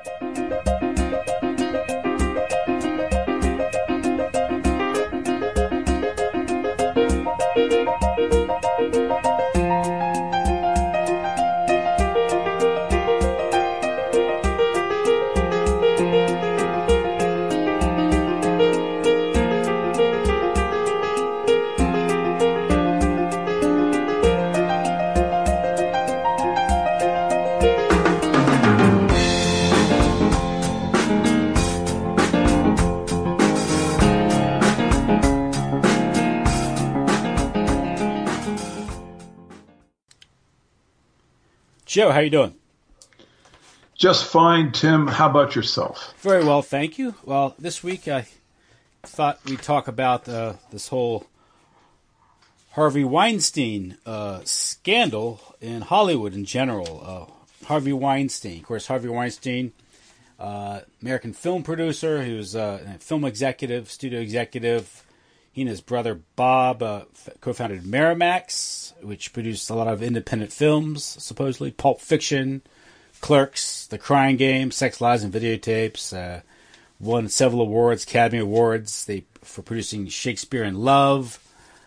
Joe, how you doing? Just fine, Tim. How about yourself? Very well, thank you. Well, this week I thought we'd talk about this whole Harvey Weinstein scandal in Hollywood in general. Harvey Weinstein, of course, Harvey Weinstein, American film producer. He was a film executive, studio executive. He and his brother Bob co-founded Miramax, which produced a lot of independent films, supposedly. Pulp Fiction, Clerks, The Crying Game, Sex, Lies, and Videotapes. Won several awards, Academy Awards, for producing Shakespeare in Love.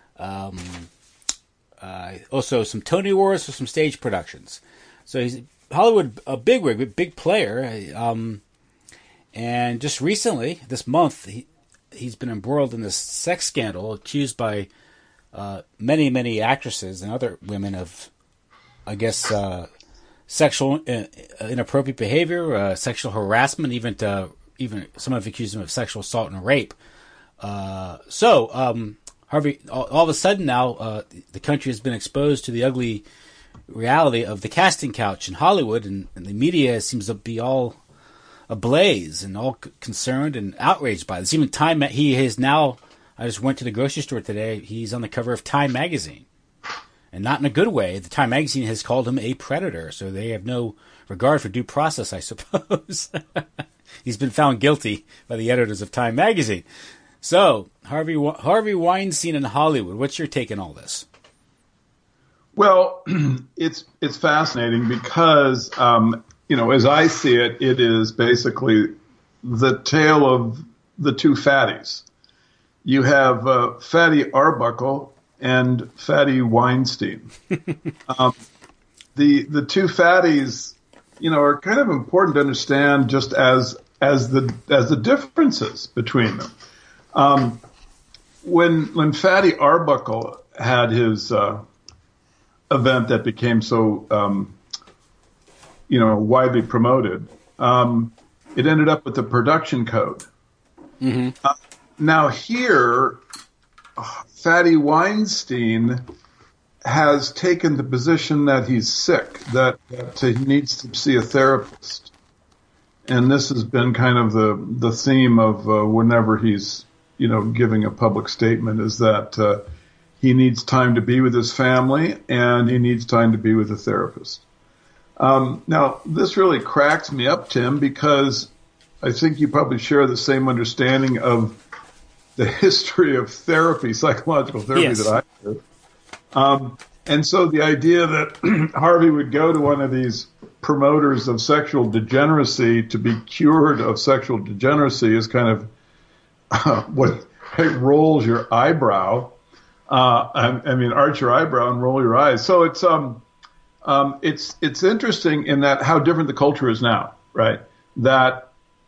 Also some Tony Awards for some stage productions. So he's Hollywood, a bigwig, big player. And just recently, this month, he's been embroiled in this sex scandal, accused by many, many actresses and other women of, I guess, sexual inappropriate behavior, sexual harassment, even some have accused him of sexual assault and rape. So Harvey, all of a sudden now, the country has been exposed to the ugly reality of the casting couch in Hollywood, and the media seems to be all ablaze and all concerned and outraged by this. Even Time, he is now, I just went to the grocery store today, he's on the cover of Time magazine. And not in a good way. The Time magazine has called him a predator, so they have no regard for due process, I suppose. He's been found guilty by the editors of Time magazine. So, Harvey Weinstein in Hollywood, what's your take on all this? Well, it's fascinating because as I see it, it is basically the tale of the two fatties. You have Fatty Arbuckle and Fatty Weinstein. The two fatties, are kind of important to understand just as the differences between them. When Fatty Arbuckle had his event that became so widely promoted, it ended up with the production code. Mm-hmm. Now here, Fatty Weinstein has taken the position that he's sick, that he needs to see a therapist. And this has been kind of the theme of whenever he's, giving a public statement, is that he needs time to be with his family and he needs time to be with a therapist. Now, this really cracks me up, Tim, because I think you probably share the same understanding of the history of therapy, psychological therapy, yes, that I do. And so the idea that Harvey would go to one of these promoters of sexual degeneracy to be cured of sexual degeneracy is kind of what rolls your eyebrow. Arch your eyebrow and roll your eyes. So it's interesting in that how different the culture is now, right? That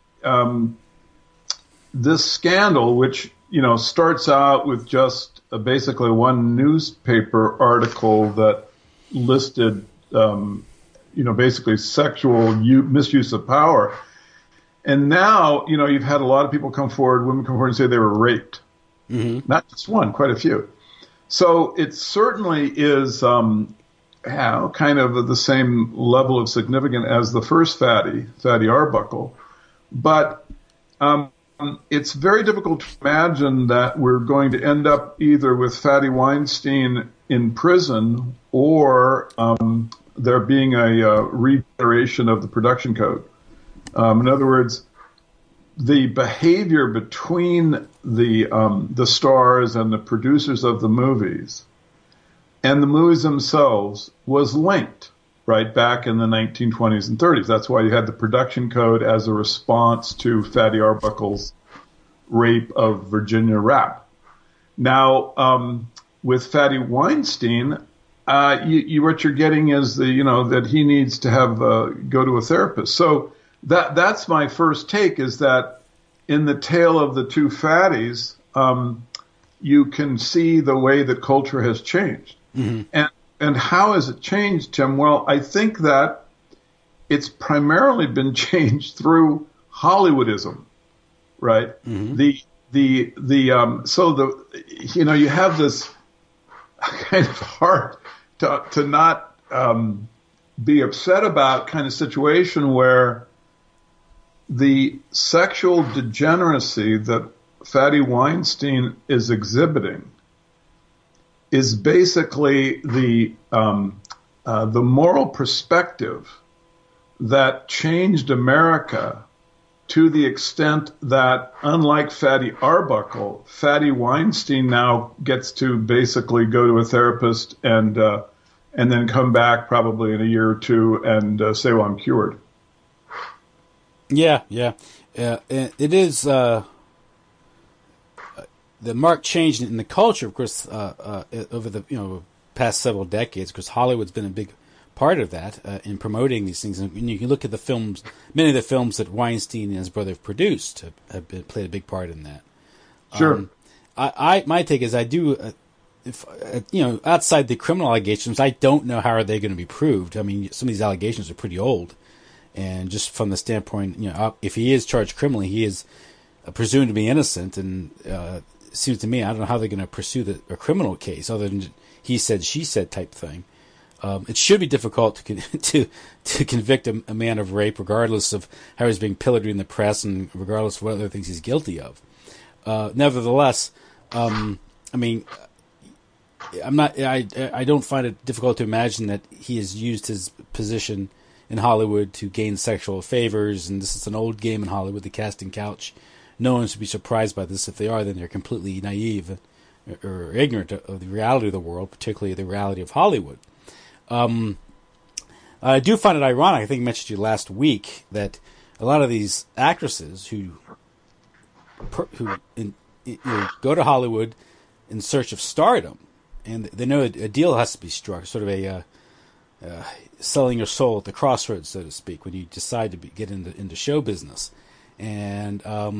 this scandal, which starts out with just basically one newspaper article that listed, basically sexual misuse of power, and now you've had a lot of people come forward, women come forward and say they were raped, mm-hmm. Not just one, quite a few. So it certainly is kind of the same level of significance as the first Fatty Arbuckle, but it's very difficult to imagine that we're going to end up either with Fatty Weinstein in prison or there being a regeneration of the production code. In other words, the behavior between the stars and the producers of the movies and the movies themselves was linked. right, back in the 1920s and 30s. That's why you had the production code as a response to Fatty Arbuckle's rape of Virginia Rapp. Now, with Fatty Weinstein, what you're getting is that he needs to have go to a therapist. So that's my first take, is that in the tale of the two fatties, you can see the way that culture has changed. Mm-hmm. And how has it changed, Tim? Well, I think that it's primarily been changed through Hollywoodism, right? Mm-hmm. You have this kind of hard to not be upset about kind of situation where the sexual degeneracy that Fatty Weinstein is exhibiting is basically the moral perspective that changed America to the extent that, unlike Fatty Arbuckle, Fatty Weinstein now gets to basically go to a therapist and then come back probably in a year or two and say, "Well, I'm cured." Yeah. It is. The marked change in the culture, of course, over the past several decades, because Hollywood's been a big part of that in promoting these things. And you can look at the films; many of the films that Weinstein and his brother have produced have played a big part in that. Sure. My take is I do. Outside the criminal allegations, I don't know how are they going to be proved. I mean, some of these allegations are pretty old, and just from the standpoint, if he is charged criminally, he is presumed to be innocent, and it seems to me, I don't know how they're going to pursue a criminal case other than he said, she said type thing. It should be difficult to convict a man of rape, regardless of how he's being pilloried in the press and regardless of what other things he's guilty of. Nevertheless, I don't find it difficult to imagine that he has used his position in Hollywood to gain sexual favors, and this is an old game in Hollywood, the casting couch. No one should be surprised by this. If they are, then they're completely naive or ignorant of the reality of the world, particularly the reality of Hollywood. I do find it ironic, I think I mentioned to you last week, that a lot of these actresses who go to Hollywood in search of stardom, and they know a deal has to be struck, sort of a selling your soul at the crossroads, so to speak, when you decide to get into show business. And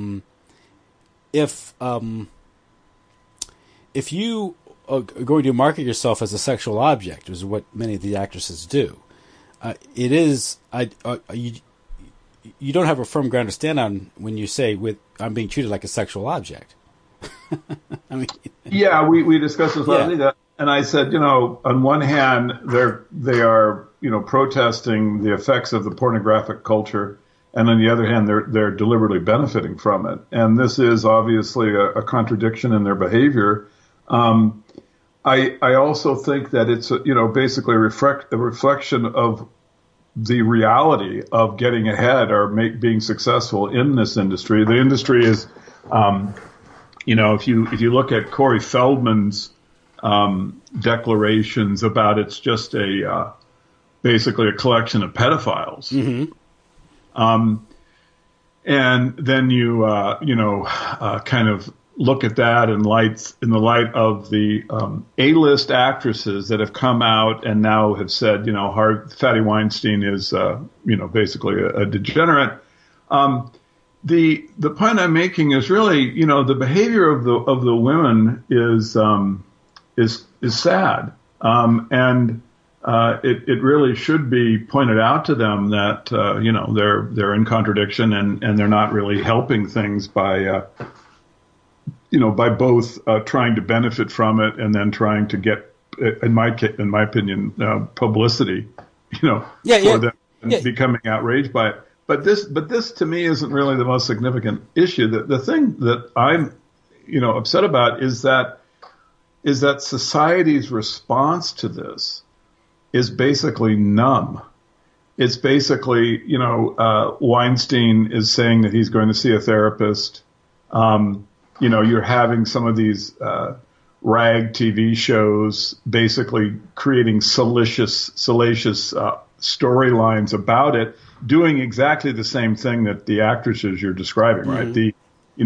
if you are going to market yourself as a sexual object, which is what many of the actresses do, you don't have a firm ground to stand on when you say, "I'm being treated like a sexual object." Yeah, we discussed this last week, and I said, on one hand, they are protesting the effects of the pornographic culture. And on the other hand, they're deliberately benefiting from it. And this is obviously a contradiction in their behavior. I also think that it's, basically a reflection of the reality of getting ahead or being successful in this industry. The industry is, if you look at Corey Feldman's declarations about it's just basically a collection of pedophiles. Mm-hmm. And then you kind of look at that in the light of the A-list actresses that have come out and now have said, Fatty Weinstein is, basically a degenerate. The point I'm making is really, the behavior of the women is sad, and it really should be pointed out to them that they're in contradiction and they're not really helping things by both trying to benefit from it and then trying to get, in my opinion, publicity, for them becoming outraged by it. But this to me isn't really the most significant issue. The thing that I'm upset about is that society's response to this is basically numb. It's basically, Weinstein is saying that he's going to see a therapist. You're having some of these rag TV shows basically creating salacious storylines about it, doing exactly the same thing that the actresses you're describing, right? The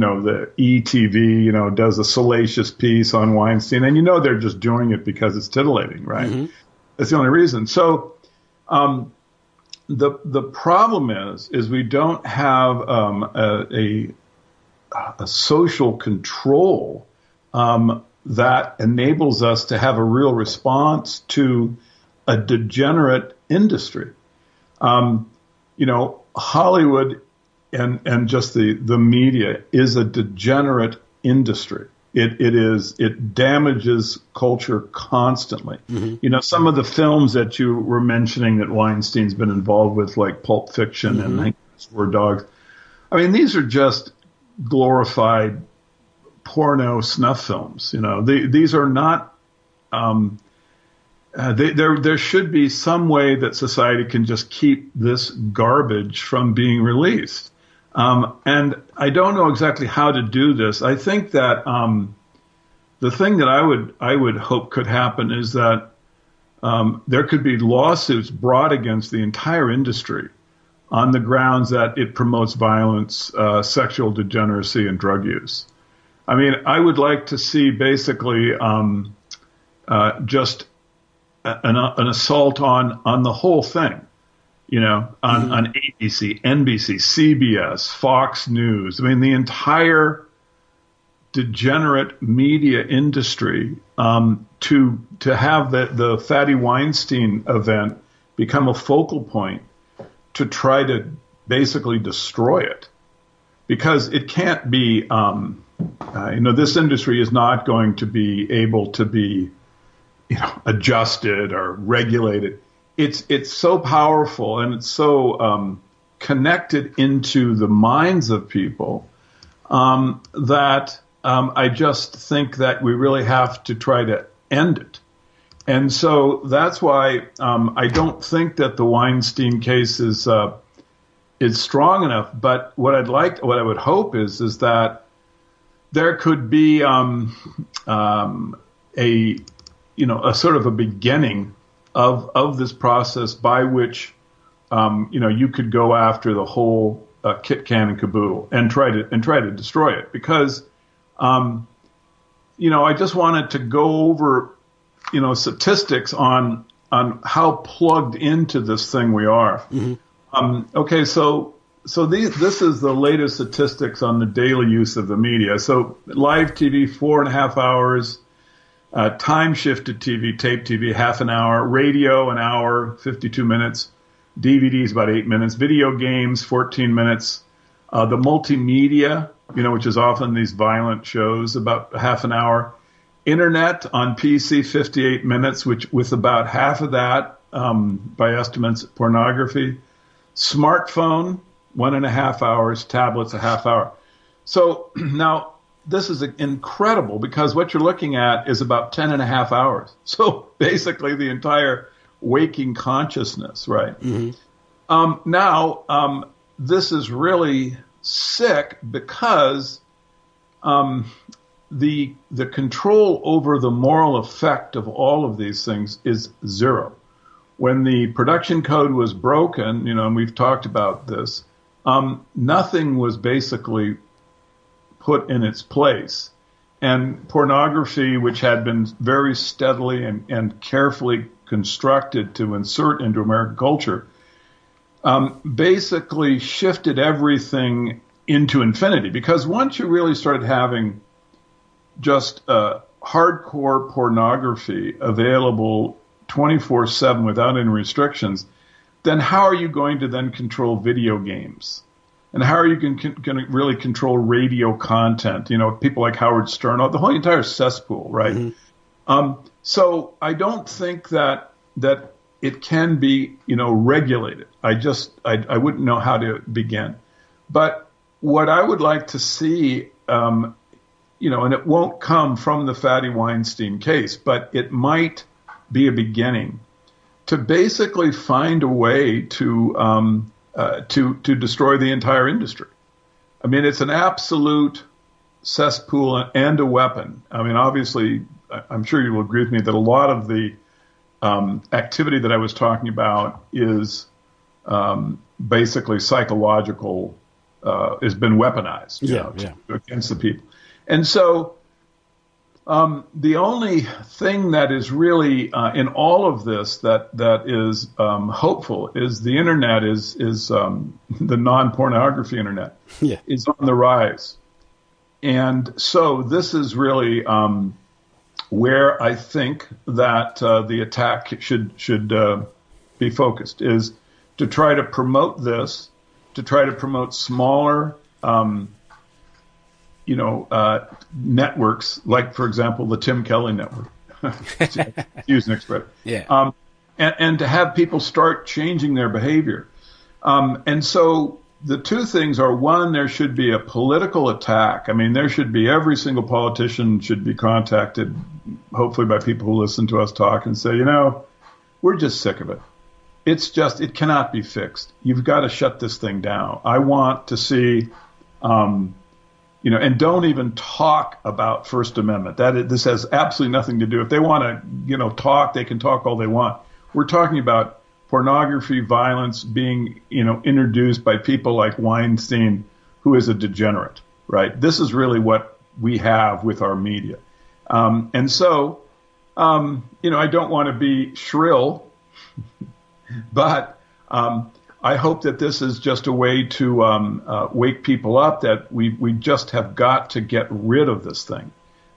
ETV, does a salacious piece on Weinstein, and they're just doing it because it's titillating, right? That's the only reason. So, the problem is we don't have a social control that enables us to have a real response to a degenerate industry. Hollywood and just the media is a degenerate industry. It damages culture constantly. Some of the films that you were mentioning that Weinstein's been involved with, like Pulp Fiction and War Dogs, I mean, these are just glorified porno snuff films. These are not. There should be some way that society can just keep this garbage from being released. And I don't know exactly how to do this. I think that the thing that I would hope could happen is that there could be lawsuits brought against the entire industry on the grounds that it promotes violence, sexual degeneracy, and drug use. I mean, I would like to see basically just an assault on the whole thing. On ABC, NBC, CBS, Fox News. I mean, the entire degenerate media industry, to have the Fatty Weinstein event become a focal point to try to basically destroy it. Because it can't be, this industry is not going to be able to be, adjusted or regulated. It's so powerful and it's so connected into the minds of people that I just think that we really have to try to end it. And so that's why I don't think that the Weinstein case is strong enough. But what I would hope is that there could be a sort of a beginning of this process by which, you could go after the whole kit, can, and caboodle and try to destroy it. Because, I just wanted to go over, statistics on how plugged into this thing we are. Okay, so this is the latest statistics on the daily use of the media. So live TV, 4.5 hours. Time shifted TV, tape TV, half an hour, radio, an hour, 52 minutes, DVDs, about 8 minutes, video games, 14 minutes, the multimedia, which is often these violent shows, about half an hour, internet on PC, 58 minutes, which with about half of that, by estimates, pornography, smartphone, 1.5 hours, tablets, a half hour. So now, this is incredible because what you're looking at is about 10.5 hours. So basically the entire waking consciousness, right? Now, this is really sick because the control over the moral effect of all of these things is zero. When the production code was broken, and we've talked about this, nothing was basically put in its place. And pornography, which had been very steadily and carefully constructed to insert into American culture, basically shifted everything into infinity. Because once you really started having just hardcore pornography available 24/7 without any restrictions, then how are you going to then control video games? And how are you going to really control radio content? People like Howard Stern, the whole entire cesspool, right? So I don't think that it can be, regulated. I wouldn't know how to begin. But what I would like to see, and it won't come from the Fatty Weinstein case, but it might be a beginning to basically find a way to destroy the entire industry. I mean, it's an absolute cesspool and a weapon. I mean, obviously, I'm sure you will agree with me that a lot of the activity that I was talking about is basically psychological, has been weaponized against the people. And so the only thing that is really in all of this that is hopeful is the internet is the non-pornography internet is on the rise. And so this is really where I think that the attack should be focused, is to try to promote this, to try to promote smaller, networks, like, for example, the Tim Kelly network, to use an expression. Yeah. And to have people start changing their behavior. And so the two things are, one, there should be a political attack. I mean, there should be, every single politician should be contacted, hopefully by people who listen to us talk and say, we're just sick of it. It cannot be fixed. You've got to shut this thing down. I want to see, and don't even talk about First Amendment. This has absolutely nothing to do. If they want to, talk, they can talk all they want. We're talking about pornography, violence being, introduced by people like Weinstein, who is a degenerate, right? This is really what we have with our media. And so, I don't want to be shrill, but I hope that this is just a way to wake people up, that we just have got to get rid of this thing.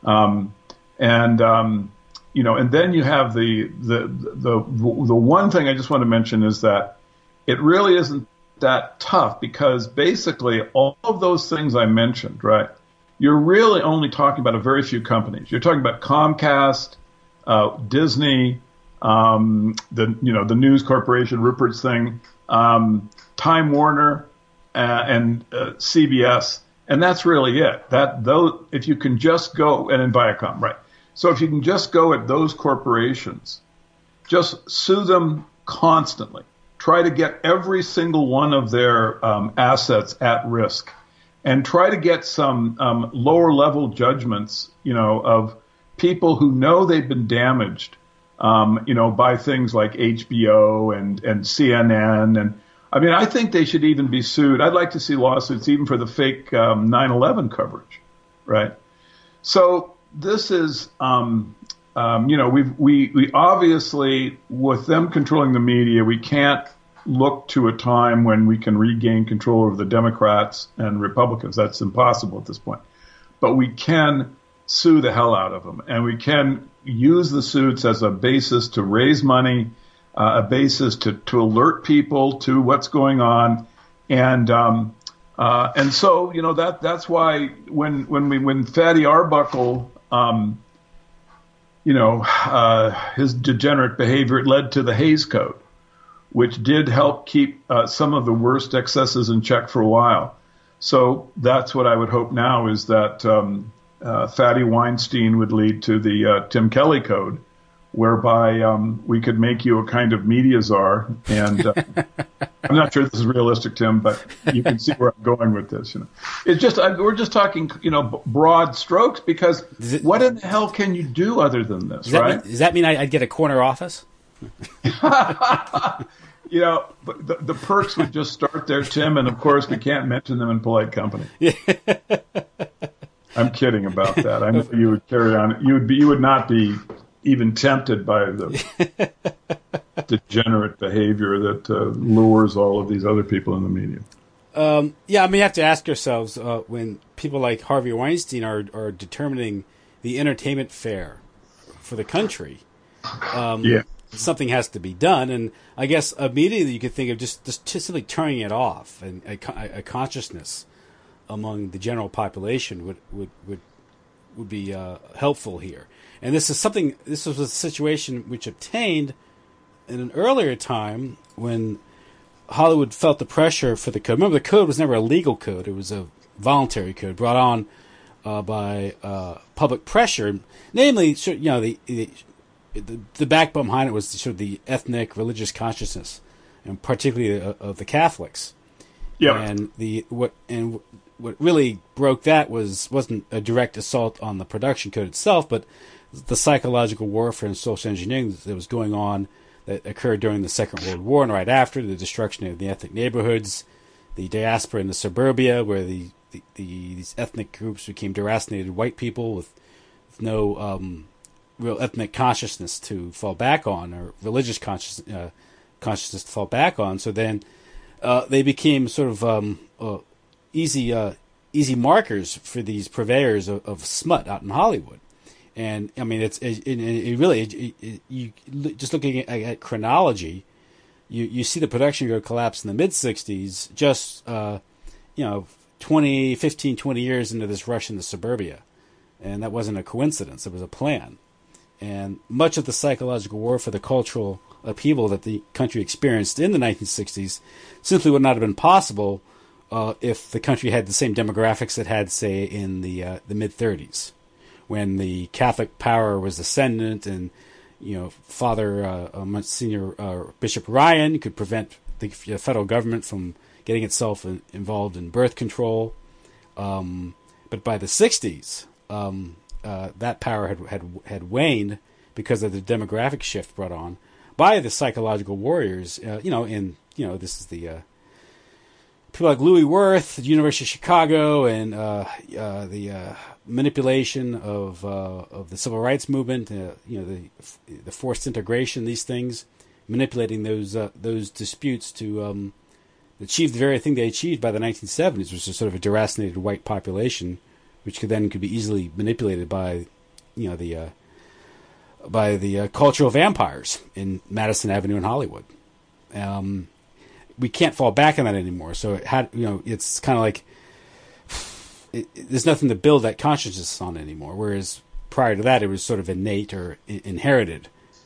And then you have the one thing I just want to mention is that it really isn't that tough, because basically all of those things I mentioned, right, you're really only talking about a very few companies. You're talking about Comcast, Disney, the News Corporation, Rupert's thing, Time Warner, and CBS, and that's really it. If you can just go, and Viacom, right? So if you can just go at those corporations, just sue them constantly. Try to get every single one of their assets at risk, and try to get some lower level judgments, of people who know they've been damaged, by things like HBO and CNN. And I mean, I think they should even be sued. I'd like to see lawsuits even for the fake 9/11 coverage, right? So this is, we obviously, with them controlling the media, we can't look to a time when we can regain control over the Democrats and Republicans. That's impossible at this point. But we can sue the hell out of them, and we can use the suits as a basis to raise money, a basis to alert people to what's going on, and so that's why when Fatty Arbuckle, his degenerate behavior, it led to the Hays Code, which did help keep some of the worst excesses in check for a while. So that's what I would hope now, is that Fatty Weinstein would lead to the Tim Kelly Code, whereby we could make you a kind of media czar. And I'm not sure this is realistic, Tim, but you can see where I'm going with this. It's just we're just talking, broad strokes, because what in the hell can you do other than this, right? Does that mean I'd get a corner office? But the perks would just start there, Tim, and of course we can't mention them in polite company. I'm kidding about that. I know you would carry on. You would not be even tempted by the degenerate behavior that lures all of these other people in the media. You have to ask yourselves, when people like Harvey Weinstein are determining the entertainment fare for the country, something has to be done. And I guess immediately you could think of just simply turning it off, and a consciousness among the general population would be helpful here. And this was a situation which obtained in an earlier time when Hollywood felt the pressure for the code. Remember, the code was never a legal code. It was a voluntary code brought on by public pressure. Namely, the backbone behind it was sort of the ethnic, religious consciousness, and particularly of the Catholics. Yeah. And what really broke that wasn't a direct assault on the production code itself, but the psychological warfare and social engineering that was going on, that occurred during the Second World War and right after, the destruction of the ethnic neighborhoods, the diaspora in the suburbia, where these ethnic groups became deracinated white people with no real ethnic consciousness to fall back on, or religious consciousness to fall back on. So then they became sort of easy markers for these purveyors of smut out in Hollywood. And I mean, you just looking at chronology, you see the production go collapse in the mid '60s, just 20 years into this rush into suburbia, and that wasn't a coincidence; it was a plan. And much of the psychological war for the cultural upheaval that the country experienced in the 1960s simply would not have been possible if the country had the same demographics it had, say, in the mid '30s. When the Catholic power was ascendant, and Father Monsignor Bishop Ryan could prevent the federal government from getting itself involved in birth control. But by the '60s, that power had waned because of the demographic shift brought on by the psychological warriors. This is the people like Louis Wirth, the University of Chicago, and the manipulation of the civil rights movement. The forced integration, these things, manipulating those disputes to achieve the very thing they achieved by the 1970s, which was sort of a deracinated white population, which could be easily manipulated by the cultural vampires in Madison Avenue in Hollywood. We can't fall back on that anymore. So it's kind of like there's nothing to build that consciousness on anymore. Whereas prior to that, it was sort of innate or inherited.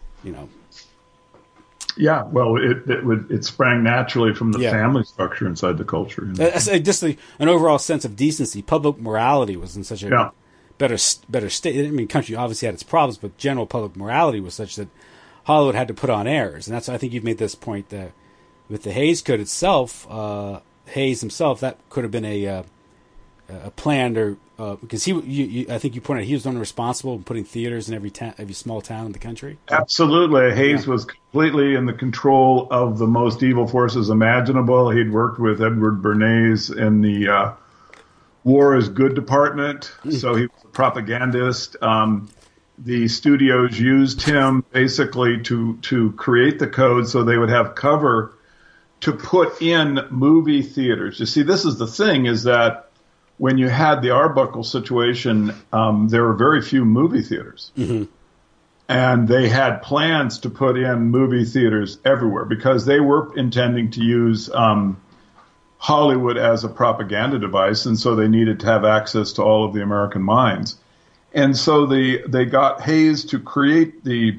Yeah, well, it sprang naturally from the family structure inside the culture. Just an overall sense of decency, public morality was in such a better state. I mean, country obviously had its problems, but general public morality was such that Hollywood had to put on airs, and I think you've made this point that with the Hays Code itself, Hays himself, that could have been a planned, or because I think you pointed out he was the one responsible in putting theaters in every small town in the country. Absolutely, Hays was completely in the control of the most evil forces imaginable. He'd worked with Edward Bernays in the War is Good department, so he was a propagandist. The studios used him basically to create the code so they would have cover to put in movie theaters. You see, this is the thing, is that when you had the Arbuckle situation, there were very few movie theaters. Mm-hmm. And they had plans to put in movie theaters everywhere because they were intending to use Hollywood as a propaganda device, and so they needed to have access to all of the American minds. And so they got Hays to create the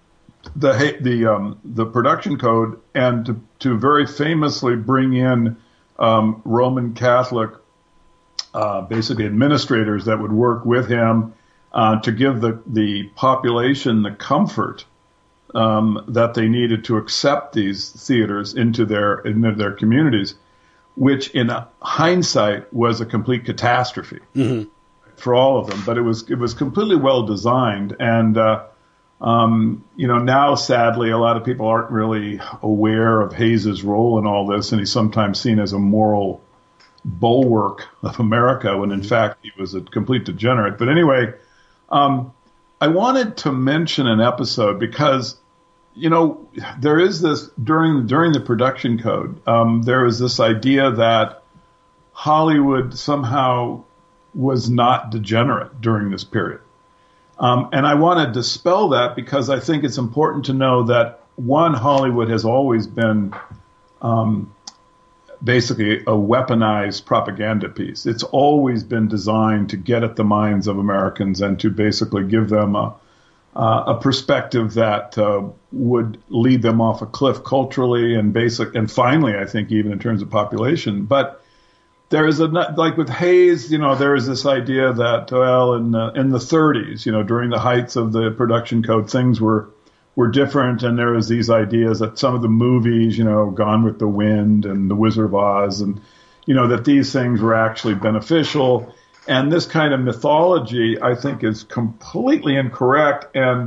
production code and to very famously bring in Roman Catholic basically administrators that would work with him to give the population the comfort that they needed to accept these theaters into their communities, which in hindsight was a complete catastrophe. Mm-hmm. For all of them, but it was completely well designed, and now sadly a lot of people aren't really aware of Hays's role in all this, and he's sometimes seen as a moral bulwark of America when in fact he was a complete degenerate. But anyway, I wanted to mention an episode because there is this during the production code, there is this idea that Hollywood somehow was not degenerate during this period. And I want to dispel that because I think it's important to know that, one, Hollywood has always been basically a weaponized propaganda piece. It's always been designed to get at the minds of Americans and to basically give them a perspective that would lead them off a cliff culturally and finally, I think, even in terms of population. But there is like with Hays, there is this idea that, well, in the 30s, during the heights of the production code, things were different, and there was these ideas that some of the movies, Gone with the Wind and The Wizard of Oz, and that these things were actually beneficial. And this kind of mythology, I think, is completely incorrect. And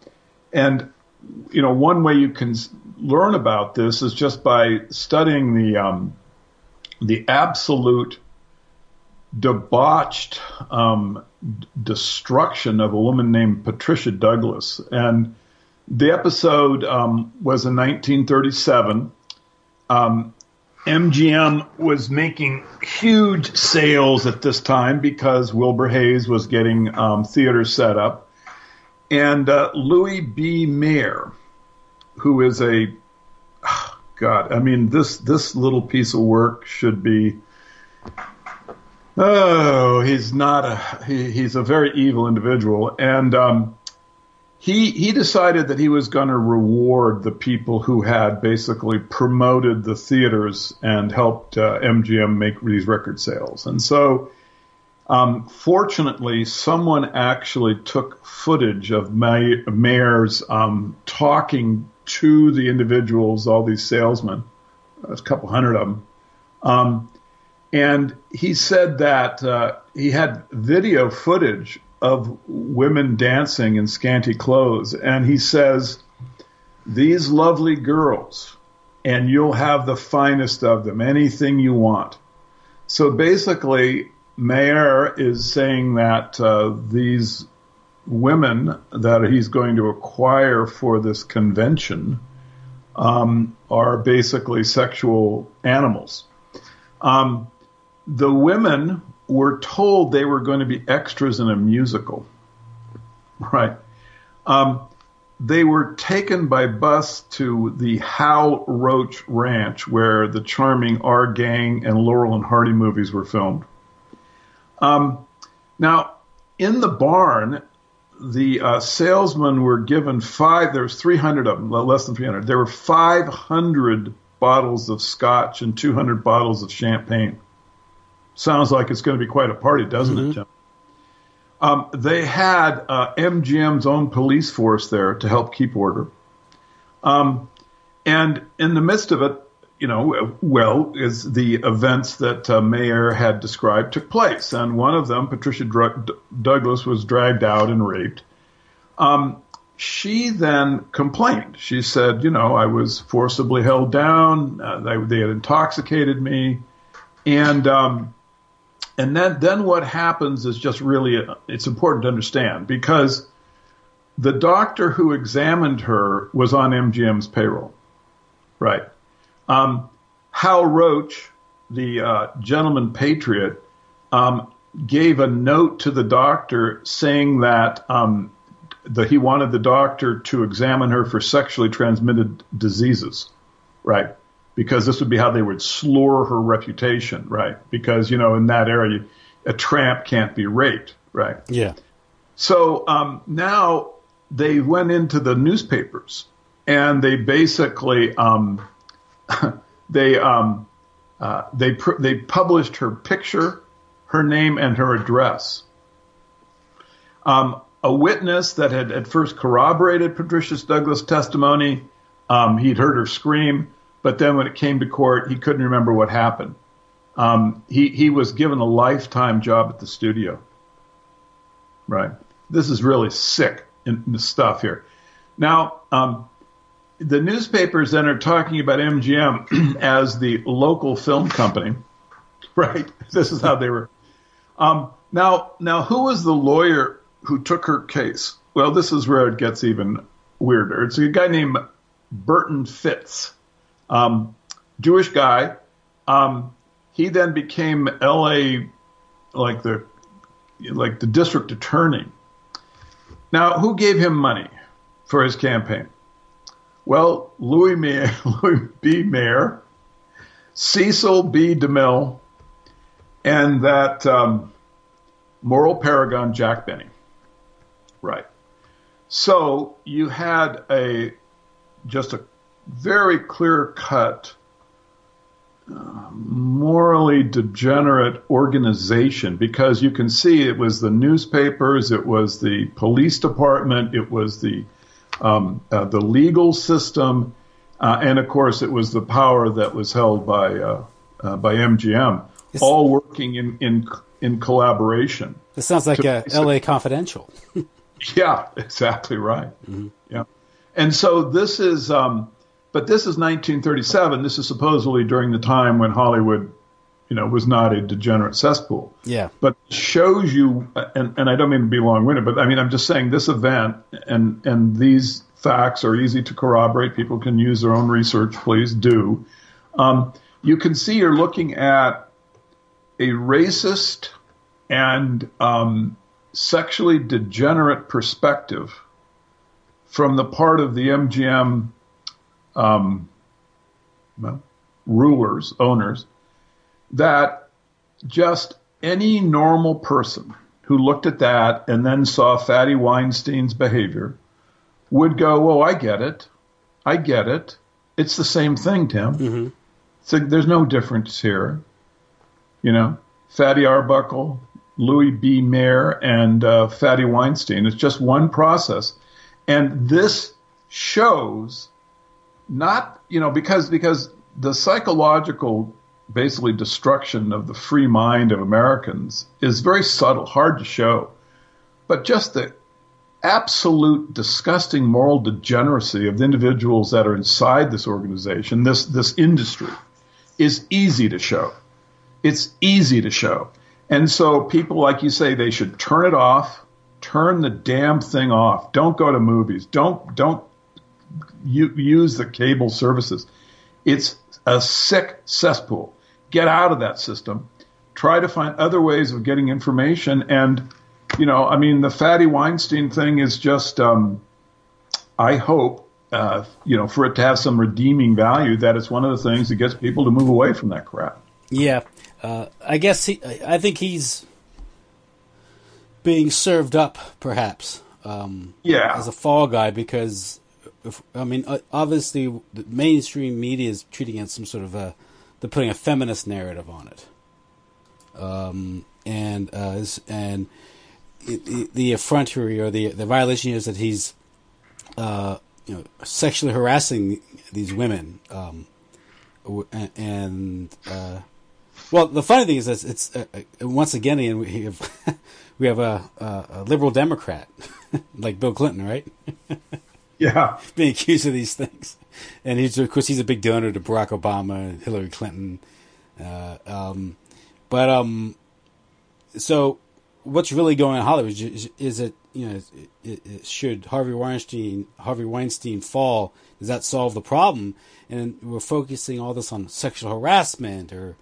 one way you can learn about this is just by studying the absolute debauched destruction of a woman named Patricia Douglas. And the episode was in 1937. MGM was making huge sales at this time because Wilbur Hayes was getting theaters set up. And Louis B. Mayer, who is this little piece of work should be, he's a very evil individual. And he decided that he was going to reward the people who had basically promoted the theaters and helped MGM make these record sales. And so, fortunately, someone actually took footage of Mayer's talking to the individuals, all these salesmen, a couple hundred of them. And he said that he had video footage of women dancing in scanty clothes. And he says, these lovely girls, and you'll have the finest of them, anything you want. So basically, Mayer is saying that these women that he's going to acquire for this convention are basically sexual animals. The women were told they were going to be extras in a musical, right? They were taken by bus to the Hal Roach Ranch, where the charming Our Gang and Laurel and Hardy movies were filmed. Now, in the barn, the salesmen were given there was 300 of them, less than 300. There were 500 bottles of scotch and 200 bottles of champagne. Sounds like it's going to be quite a party, doesn't it, Jim? They had MGM's own police force there to help keep order. And in the midst of it, is the events that Mayer had described took place. And one of them, Patricia Douglas, was dragged out and raped. She then complained. She said, I was forcibly held down. They had intoxicated me. And then what happens is just really, it's important to understand, because the doctor who examined her was on MGM's payroll, right? Hal Roach, the gentleman patriot, gave a note to the doctor saying that he wanted the doctor to examine her for sexually transmitted diseases, right? Because this would be how they would slur her reputation, right? Because, in that area, a tramp can't be raped, right? Yeah. So now they went into the newspapers and they basically they published her picture, her name, and her address. A witness that had at first corroborated Patricia Douglas' testimony, he'd heard her scream. But then when it came to court, he couldn't remember what happened. He was given a lifetime job at the studio. Right. This is really sick stuff here. Now, the newspapers then are talking about MGM as the local film company. Right. This is how they were. Now, who was the lawyer who took her case? Well, this is where it gets even weirder. It's a guy named Burton Fitz. Jewish guy. He then became L.A. like the district attorney. Now, who gave him money for his campaign? Well, Louis B. Mayer, Cecil B. DeMille, and that moral paragon Jack Benny. Right. So you had just a very clear-cut, morally degenerate organization, because you can see it was the newspapers, it was the police department, it was the legal system, and of course it was the power that was held by MGM, all working in in collaboration. This sounds like a L.A. Confidential. Yeah, exactly right. Mm-hmm. Yeah. And so this is, but this is 1937. This is supposedly during the time when Hollywood, was not a degenerate cesspool. Yeah. But shows you, and I don't mean to be long-winded, but I mean, I'm just saying this event and these facts are easy to corroborate. People can use their own research, please do. You can see you're looking at a racist and sexually degenerate perspective from the part of the MGM rulers, owners, that just any normal person who looked at that and then saw Fatty Weinstein's behavior would go, "Oh, I get it. I get it. It's the same thing, Tim. Mm-hmm. So there's no difference here. Fatty Arbuckle, Louis B. Mayer, and Fatty Weinstein. It's just one process." And this shows not, because the psychological, basically, destruction of the free mind of Americans is very subtle, hard to show. But just the absolute disgusting moral degeneracy of the individuals that are inside this organization, this industry, is easy to show. It's easy to show. And so people, like you say, they should turn it off, turn the damn thing off. Don't go to movies. Don't use the cable services. It's a sick cesspool. Get out of that system. Try to find other ways of getting information. And, the Fatty Weinstein thing is just, I hope, for it to have some redeeming value, that it's one of the things that gets people to move away from that crap. Yeah. I think he's being served up, perhaps, as a fall guy, because, obviously the mainstream media is treating it as some sort of they're putting a feminist narrative on it. The effrontery or the violation is that he's, sexually harassing these women. Well, the funny thing is that it's once again, we have a liberal Democrat like Bill Clinton, right? Yeah, being accused of these things, and he's a big donor to Barack Obama and Hillary Clinton. So what's really going on in Hollywood is it should Harvey Weinstein fall? Does that solve the problem? And we're focusing all this on sexual harassment or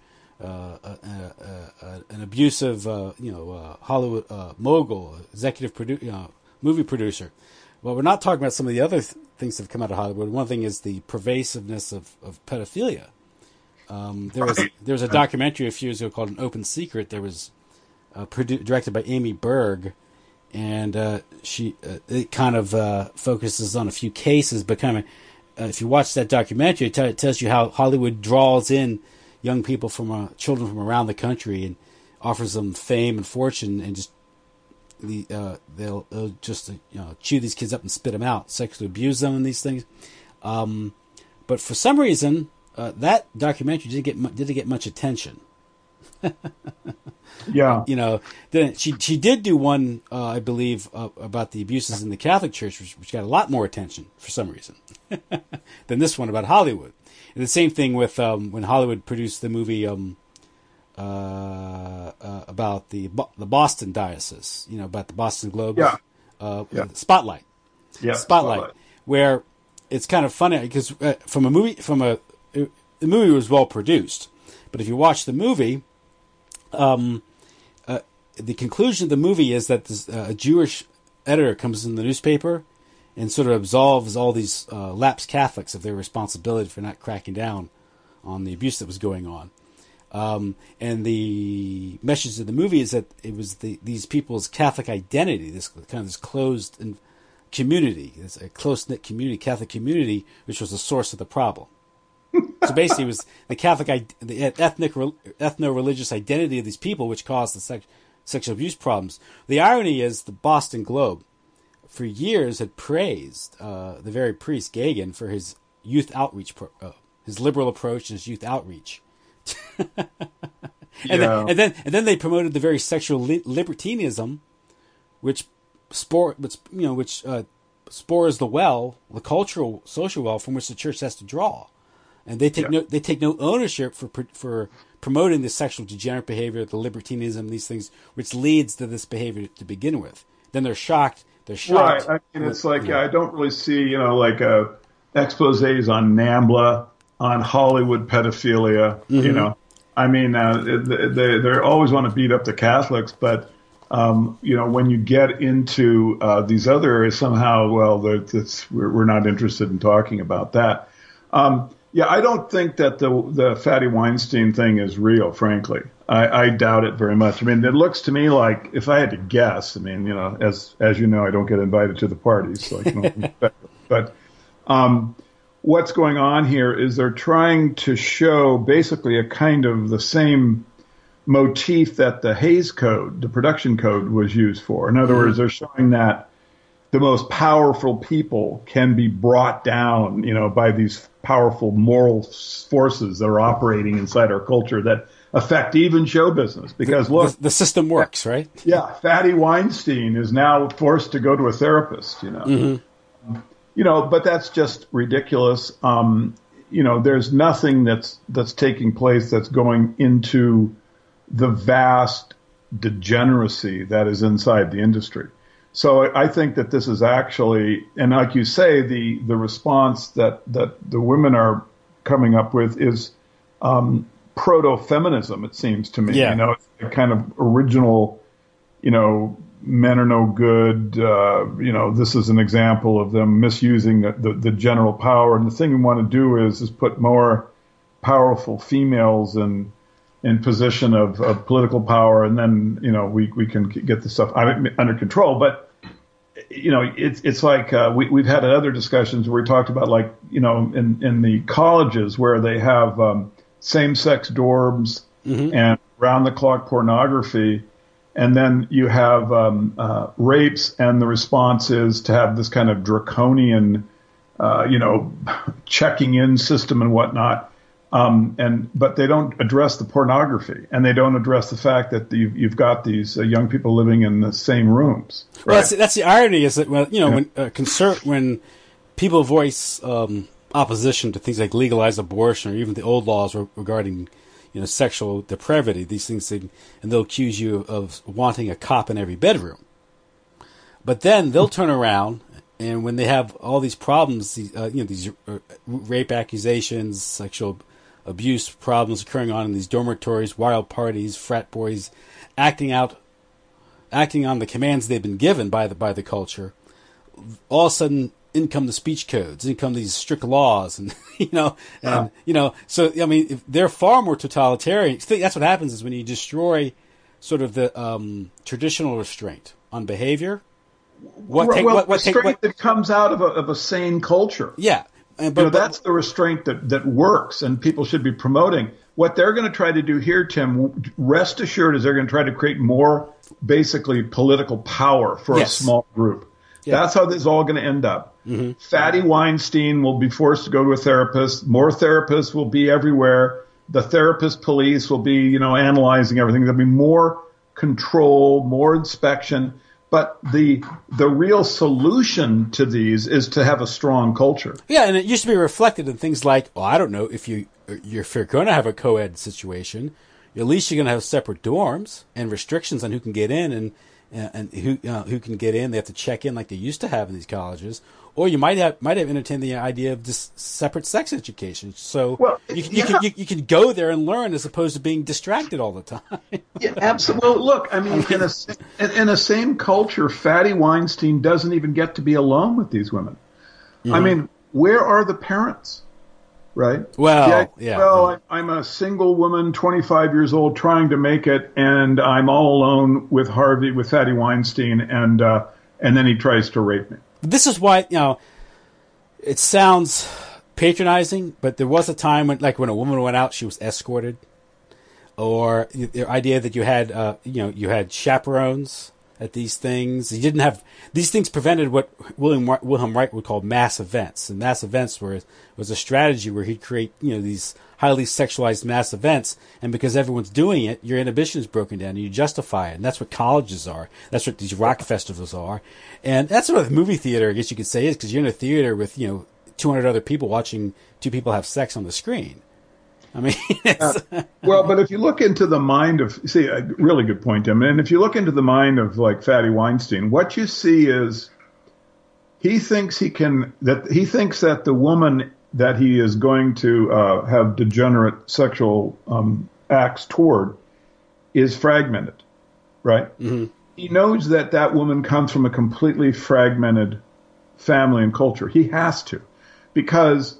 an abusive, Hollywood mogul, executive movie producer. Well, we're not talking about some of the other things that have come out of Hollywood. One thing is the pervasiveness of pedophilia. There was a documentary a few years ago called An Open Secret. There was directed by Amy Berg, and it kind of focuses on a few cases, but kind of if you watch that documentary, it tells you how Hollywood draws in young people children from around the country and offers them fame and fortune, and just they'll just chew these kids up and spit them out, sexually abuse them and these things. But for some reason, that documentary didn't get much attention. Yeah, then she did do one, I believe, about the abuses in the Catholic Church, which got a lot more attention for some reason than this one about Hollywood. And the same thing with when Hollywood produced the movie about the Boston diocese, about the Boston Globe. Yeah. Spotlight. Yeah. Spotlight. Where it's kind of funny because the movie was well produced, but if you watch the movie, the conclusion of the movie is that a Jewish editor comes in the newspaper and sort of absolves all these lapsed Catholics of their responsibility for not cracking down on the abuse that was going on. And the message of the movie is that it was these people's Catholic identity, this closed community, this a close-knit community, Catholic community, which was the source of the problem. So basically, it was the ethno-religious identity of these people which caused the sexual abuse problems. The irony is the Boston Globe, for years, had praised the very priest Gagan for his youth outreach, his liberal approach and his youth outreach. And then they promoted the very sexual libertinism, which spores the cultural social well from which the church has to draw, and they take no ownership for promoting the sexual degenerate behavior, the libertinism, these things, which leads to this behavior to begin with. Then they're shocked. Right. I mean, it's like I don't really see like exposés on NAMBLA, on Hollywood pedophilia. Mm-hmm. I mean, they always want to beat up the Catholics, but when you get into these other areas, somehow, we're not interested in talking about that. I don't think that the Fatty Weinstein thing is real, frankly. I doubt it very much. I mean, it looks to me like, if I had to guess, I mean, as you know, I don't get invited to the parties, so I can but what's going on here is they're trying to show basically a kind of the same motif that the Hays Code, the production code, was used for. In other words, they're showing that the most powerful people can be brought down, by these powerful moral forces that are operating inside our culture that affect even show business. Because look, the system works, right? Yeah, Fatty Weinstein is now forced to go to a therapist. But that's just ridiculous. There's nothing that's taking place that's going into the vast degeneracy that is inside the industry. So I think that this is actually, and like you say, the response that the women are coming up with is proto-feminism, it seems to me. Yeah. It's a kind of original, men are no good. This is an example of them misusing the general power. And the thing we want to do is put more powerful females in position of political power, and then we can get the stuff under control. But it's like we've had other discussions where we talked about, like, in the colleges where they have same-sex dorms and round-the-clock pornography, and then you have rapes, and the response is to have this kind of draconian checking in system and whatnot. But they don't address the pornography, and they don't address the fact that you've got these young people living in the same rooms. Right? Well, that's the irony, is that when people voice opposition to things like legalized abortion or even the old laws regarding sexual depravity, these things, and they'll accuse you of wanting a cop in every bedroom. But then they'll turn around, and when they have all these problems, these rape accusations, sexual abuse problems occurring in these dormitories, wild parties, frat boys, acting on the commands they've been given by the culture, all of a sudden in come the speech codes, in come these strict laws, and so I mean, they're far more totalitarian. That's what happens is when you destroy sort of the traditional restraint on behavior. Restraint that comes out of a sane culture. Yeah. But that's the restraint that works, and people should be promoting. What they're going to try to do here, Tim, rest assured, is they're going to try to create more, basically, political power for a small group. Yeah. That's how this is all going to end up. Mm-hmm. Fatty Weinstein will be forced to go to a therapist. More therapists will be everywhere. The therapist police will be, analyzing everything. There'll be more control, more inspection. But the real solution to these is to have a strong culture. Yeah, and it used to be reflected in things like, I don't know, if you're going to have a co-ed situation, at least you're going to have separate dorms and restrictions on who can get in and who can get in. They have to check in like they used to have in these colleges. Or you might have entertained the idea of just separate sex education. So you can go there and learn as opposed to being distracted all the time. Yeah, absolutely. Well, look, I mean, in a same culture, Fatty Weinstein doesn't even get to be alone with these women. Mm-hmm. I mean, where are the parents? Right? Well, I'm a single woman, 25 years old, trying to make it, and I'm all alone with Fatty Weinstein, and then he tries to rape me. This is why, it sounds patronizing, but there was a time when a woman went out, she was escorted, or the idea that you had chaperones at these things. You didn't have these things prevented what Wilhelm Reich would call mass events, and mass events was a strategy where he'd create these highly sexualized mass events, and because everyone's doing it, your inhibition is broken down, and you justify it. And that's what colleges are. That's what these rock festivals are. And that's what a movie theater, I guess you could say, is, because you're in a theater with, 200 other people watching two people have sex on the screen. I mean, well, but if you look into the mind of, see, a really good point, Tim. And if you look into the mind of like Fatty Weinstein, what you see is he thinks that the woman that he is going to have degenerate sexual acts toward is fragmented, right? Mm-hmm. He knows that woman comes from a completely fragmented family and culture. He has to, because,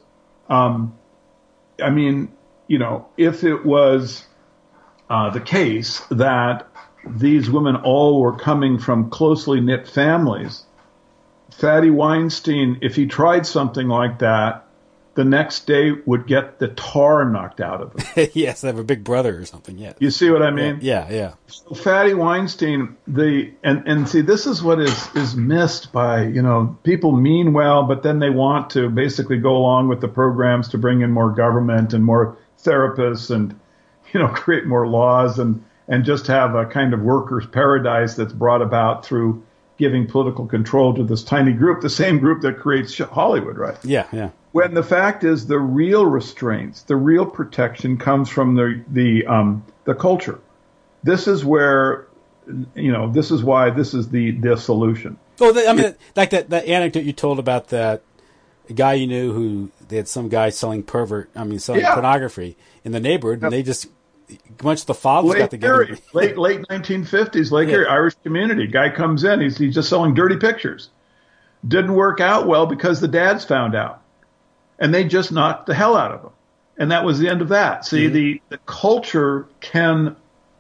if it was the case that these women all were coming from closely knit families, Fatty Weinstein, if he tried something like that, the next day would get the tar knocked out of him. Yes, they have a big brother or something. Yeah, you see what I mean? Yeah. So Fatty Weinstein, see, this is what is missed by people mean well, but then they want to basically go along with the programs to bring in more government and more therapists and create more laws and just have a kind of workers' paradise that's brought about through giving political control to this tiny group, the same group that creates Hollywood, right? Yeah. When the fact is, the real restraints, the real protection comes from the culture. This is where, this is why this is the solution. Oh, like that anecdote you told about that guy you knew who they had some guy selling pornography in the neighborhood, and they just a bunch of the fathers got together. Late 1950s, Lake Erie, Irish community. Guy comes in, he's just selling dirty pictures. Didn't work out well because the dads found out. And they just knocked the hell out of him. And that was the end of that. See, the culture can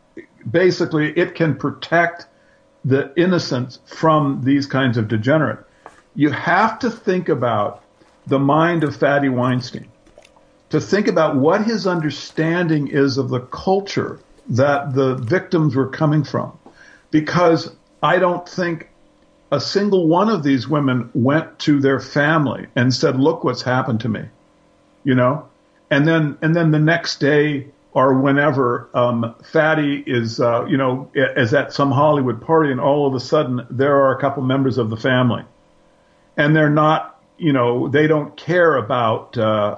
protect the innocents from these kinds of degenerate. You have to think about the mind of Fatty Weinstein, to think about what his understanding is of the culture that the victims were coming from. Because I don't think a single one of these women went to their family and said, look what's happened to me, and then the next day or whenever, Fatty is at some Hollywood party, and all of a sudden there are a couple members of the family, and they're not, they don't care about,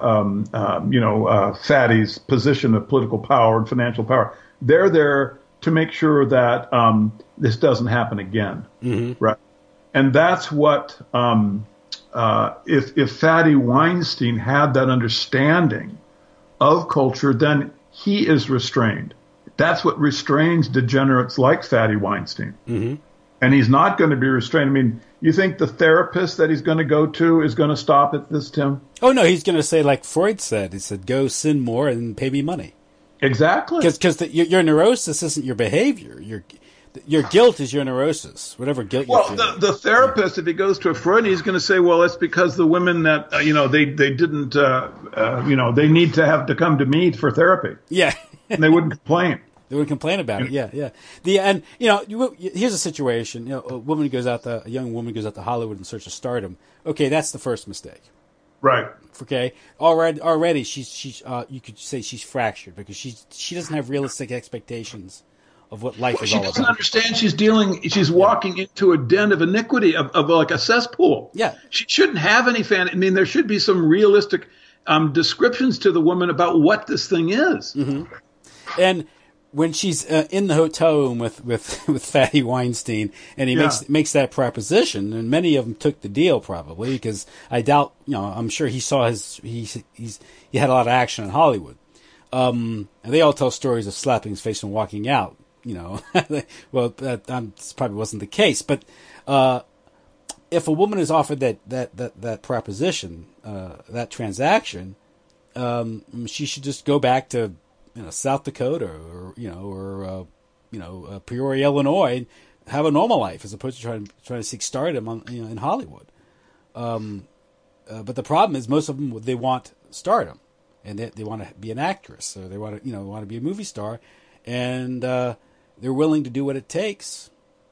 Fatty's position of political power and financial power. They're there to make sure that this doesn't happen again, right? And that's what, if Fatty Weinstein had that understanding of culture, then he is restrained. That's what restrains degenerates like Fatty Weinstein. Mm-hmm. And he's not going to be restrained. I mean, you think the therapist that he's going to go to is going to stop at this, Tim? Oh, no, he's going to say, like Freud said, he said, go sin more and pay me money. Exactly. Because your neurosis isn't your behavior. Your guilt is your neurosis, whatever guilt you're feeling. Well, the therapist, if he goes to a Freud, he's going to say, well, it's because the women that, they didn't, they need to have to come to me for therapy. Yeah. And they wouldn't complain. They would complain about it. Yeah. Here's a situation. A young woman goes out to Hollywood in search of stardom. Okay, that's the first mistake. Right. Okay. Already, she's you could say she's fractured because she doesn't have realistic expectations of what life is all about. She doesn't understand she's walking into a den of iniquity, of like a cesspool. Yeah. She shouldn't have any there should be some realistic descriptions to the woman about what this thing is. Mm-hmm. And when she's in the hotel room with Fatty Weinstein, and he makes that proposition, and many of them took the deal probably because I doubt, I'm sure he saw he had a lot of action in Hollywood. And they all tell stories of slapping his face and walking out. Well, that probably wasn't the case. But if a woman is offered that proposition, that transaction, she should just go back to South Dakota or Peoria, Illinois, and have a normal life as opposed to trying to seek stardom in Hollywood. But the problem is most of them, they want stardom, and they want to be an actress, or they want to be a movie star, and they're willing to do what it takes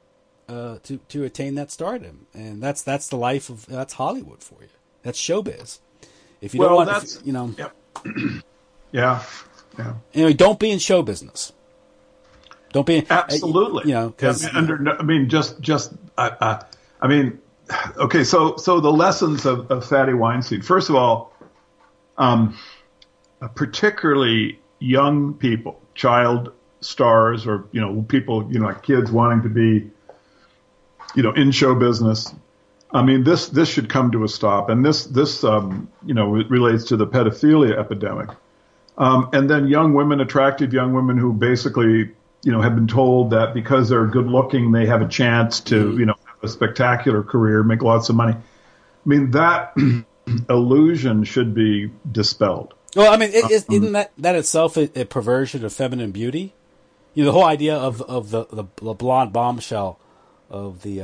to attain that stardom, and that's the life of that's Hollywood for you. That's showbiz. If you don't want, Yep. Yeah. Yeah. Don't be in show business. Don't be absolutely. Because okay. So the lessons of Fatty Weinstein. First of all, particularly young people, child stars, or people like kids wanting to be in show business. I mean, this should come to a stop, and this relates to the pedophilia epidemic. And then attractive young women who basically have been told that because they're good looking, they have a chance to have a spectacular career, make lots of money. I mean, that illusion should be dispelled. Well, I mean, isn't that itself a perversion of feminine beauty? The whole idea of the blonde bombshell of the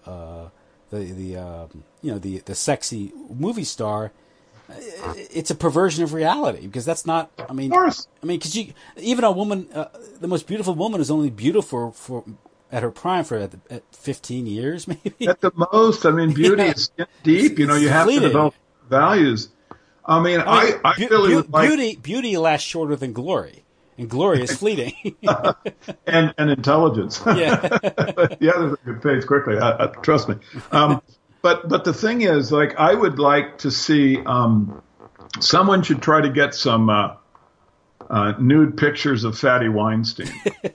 sexy movie star. It's a perversion of reality, because that's not. I mean, because even a woman, the most beautiful woman, is only beautiful for at her prime for at 15 years, maybe at the most. I mean, beauty is deep. You have to develop values. I mean, I really would like beauty lasts shorter than glory, and glory is fleeting. and intelligence. Yeah, the other thing fades quickly. Trust me. But the thing is, like, I would like to see someone should try to get some nude pictures of Fatty Weinstein.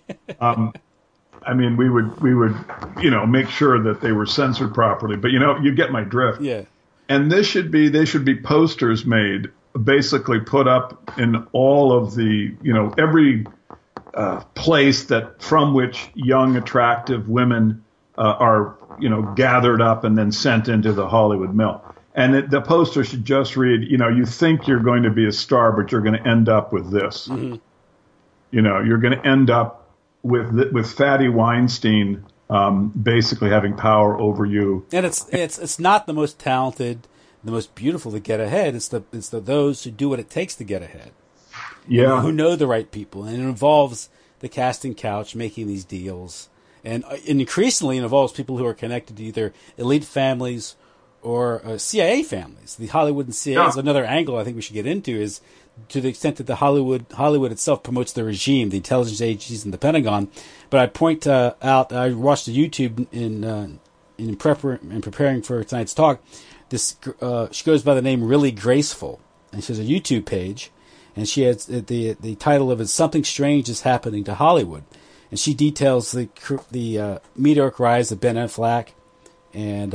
I mean, we would make sure that they were censored properly. But you get my drift. Yeah. And they should be posters made, basically put up in all of the every place from which young attractive women are gathered up and then sent into the Hollywood mill. And the poster should just read, you think you're going to be a star, but you're going to end up with this. Mm-hmm. You're going to end up with Fatty Weinstein basically having power over you. And it's not the most talented, the most beautiful to get ahead. It's those who do what it takes to get ahead. Yeah. Who know the right people. And it involves the casting couch making these deals. And increasingly it involves people who are connected to either elite families or CIA families. The Hollywood and CIA is another angle I think we should get into, is to the extent that the Hollywood itself promotes the regime, the intelligence agencies, and the Pentagon. But I point out, I watched the YouTube in preparing for tonight's talk. She goes by the name Really Graceful, and she has a YouTube page, and she has the title of it, Something Strange is Happening to Hollywood. And she details the meteoric rise of Ben Affleck and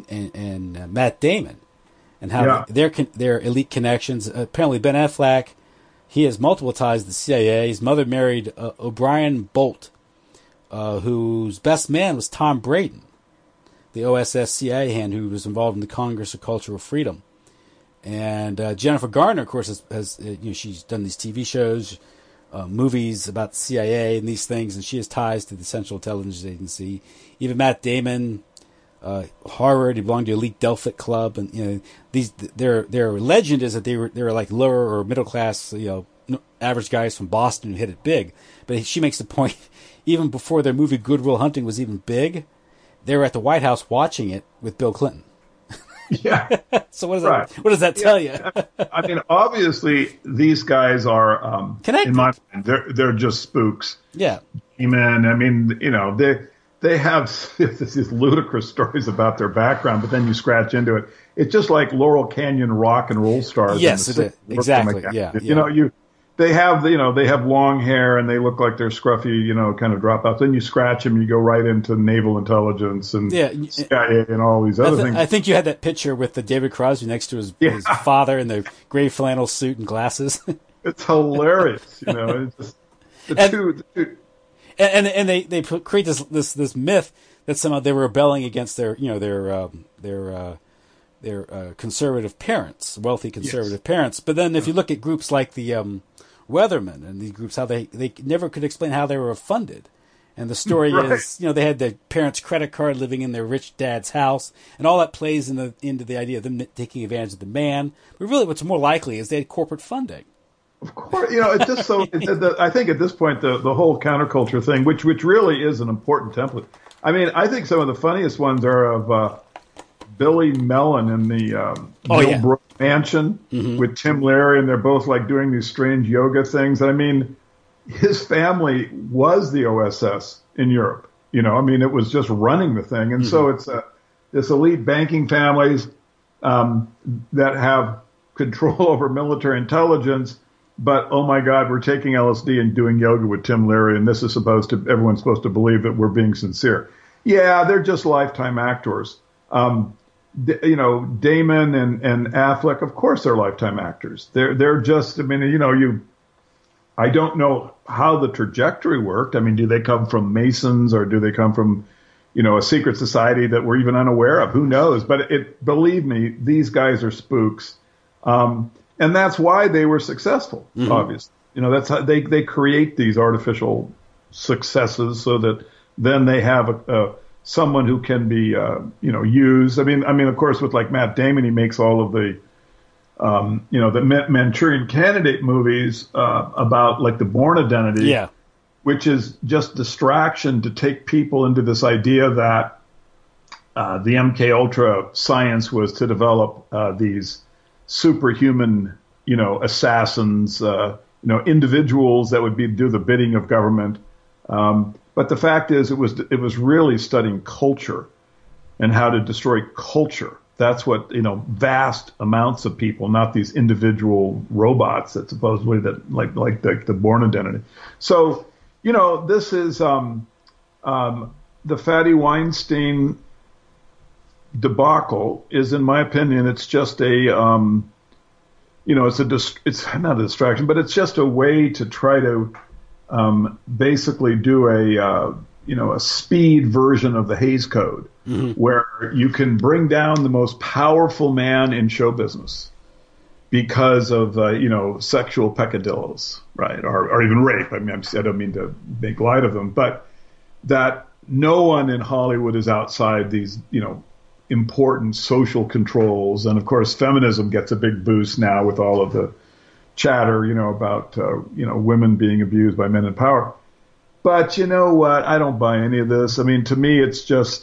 Matt Damon, and how their elite connections. Apparently, Ben Affleck, he has multiple ties to the CIA. His mother married O'Brien Bolt, whose best man was Tom Braden, the OSS CIA hand who was involved in the Congress of Cultural Freedom. And Jennifer Garner, of course, has she's done these TV shows, movies about the CIA and these things, and she has ties to the Central Intelligence Agency. Even Matt Damon, Harvard, he belonged to elite Delphic Club, and their legend is that they were like lower or middle class, average guys from Boston who hit it big. But she makes the point, even before their movie Good Will Hunting was even big, they were at the White House watching it with Bill Clinton. Yeah. So what does that tell you? I mean, obviously these guys are connected. In my mind, they're just spooks. Yeah. Amen. I mean, they have these ludicrous stories about their background, but then you scratch into it. It's just like Laurel Canyon rock and roll stars. Yes, it is. Exactly. Yeah. They have long hair and they look like they're scruffy, kind of dropouts. Then you scratch them, you go right into naval intelligence and CIA and all these other things. I think you had that picture with the David Crosby next to his father in the gray flannel suit and glasses. It's hilarious, It's just the two. And they create this myth that somehow they were rebelling against their conservative parents, wealthy conservative parents. But then if you look at groups like the Weathermen and these groups, how they never could explain how they were funded. And the story is, they had their parents' credit card, living in their rich dad's house, and all that plays into the idea of them taking advantage of the man. But really what's more likely is they had corporate funding. Of course, it's just so. I think at this point the whole counterculture thing, which really is an important template. I mean, I think some of the funniest ones are of Billy Mellon in the Millbrook Mansion with Tim Leary, and they're both like doing these strange yoga things. I mean, his family was the OSS in Europe. You know, I mean, it was just running the thing. And so it's this elite banking families that have control over military intelligence. But, oh, my God, we're taking LSD and doing yoga with Tim Leary, and this is everyone's supposed to believe that we're being sincere. Yeah, they're just lifetime actors. You know, Damon and Affleck, of course they're lifetime actors. They're just, I mean, you know, I don't know how the trajectory worked. I mean, do they come from Masons or do they come from, you know, a secret society that we're even unaware of? Who knows? But believe me, these guys are spooks. And that's why they were successful, obviously. You know, that's how they create these artificial successes so that then they have someone who can be, you know, used. I mean, of course, with like Matt Damon, he makes all of the, you know, the Manchurian Candidate movies about like the Bourne Identity, which is just distraction to take people into this idea that the MK Ultra science was to develop these superhuman, you know, assassins, you know, individuals that would do the bidding of government. But the fact is, it was really studying culture and how to destroy culture. That's what, you know, vast amounts of people, not these individual robots that supposedly that like the Bourne Identity. So, you know, this is the Fatty Weinstein debacle is, in my opinion, it's just a, you know, it's not a distraction, but it's just a way to try to basically do a, you know, a speed version of the Hays Code, where you can bring down the most powerful man in show business because of, you know, sexual peccadillos, right, or even rape. I mean, I don't mean to make light of them, but that no one in Hollywood is outside these, you know, important social controls. And of course, feminism gets a big boost now with all of the chatter, you know, about, you know, women being abused by men in power. But you know what? I don't buy any of this. I mean, to me, it's just,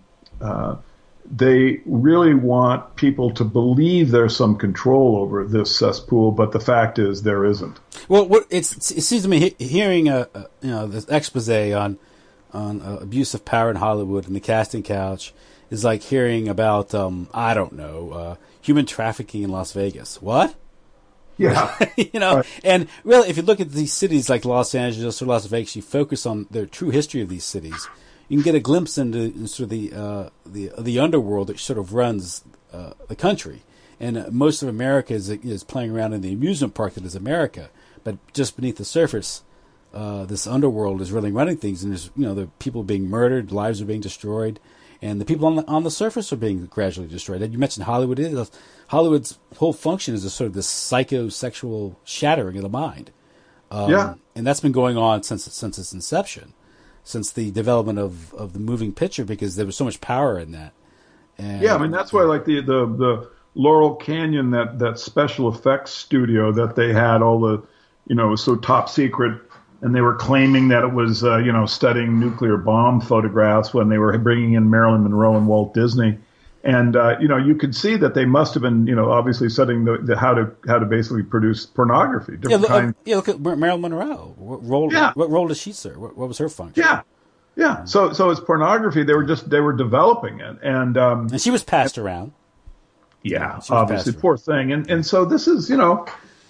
they really want people to believe there's some control over this cesspool, but the fact is there isn't. Well, it seems to me hearing you know, this expose on abuse of power in Hollywood and the casting couch is like hearing about I don't know, human trafficking in Las Vegas. What? Yeah. You know, and really, if you look at these cities like Los Angeles or Las Vegas, you focus on the true history of these cities, you can get a glimpse into sort of the underworld that sort of runs the country. And most of America is playing around in the amusement park that is America, but just beneath the surface, this underworld is really running things. And there's, you know, the people being murdered, lives are being destroyed, and the people on the surface are being gradually destroyed. And you mentioned Hollywood. Hollywood's whole function is a sort of this psychosexual shattering of the mind. And that's been going on since its inception, since the development of the moving picture, because there was so much power in that. And, I mean, that's why like the Laurel Canyon, that special effects studio that they had all the, you know, so top secret, and they were claiming that it was, you know, studying nuclear bomb photographs when they were bringing in Marilyn Monroe and Walt Disney. And, you know, you could see that they must have been, you know, obviously studying how to basically produce pornography. Look at Marilyn Monroe. What role did she serve? What was her function? Yeah. So it's pornography. They were developing it. And she was passed around. Yeah, obviously, poor thing. And so this is, you know,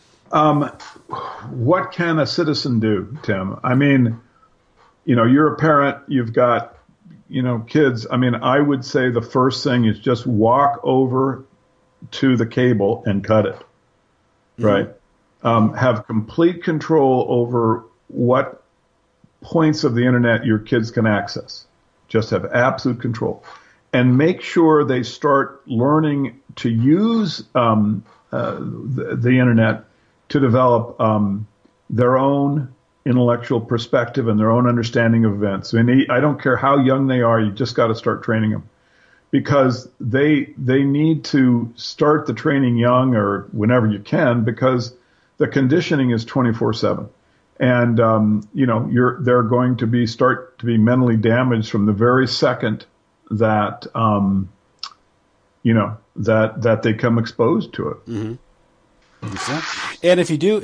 what can a citizen do, Tim? I mean, you know, you're a parent, you've got, you know, kids. I mean, I would say the first thing is just walk over to the cable and cut it, right? Have complete control over what points of the internet your kids can access. Just have absolute control. And make sure they start learning to use the internet to develop their own intellectual perspective and their own understanding of events. I mean, I don't care how young they are, you just got to start training them, because they need to start the training young or whenever you can, because the conditioning is 24/7. And, you know, they're going to start to be mentally damaged from the very second that, that they come exposed to it. Mm-hmm. And if you do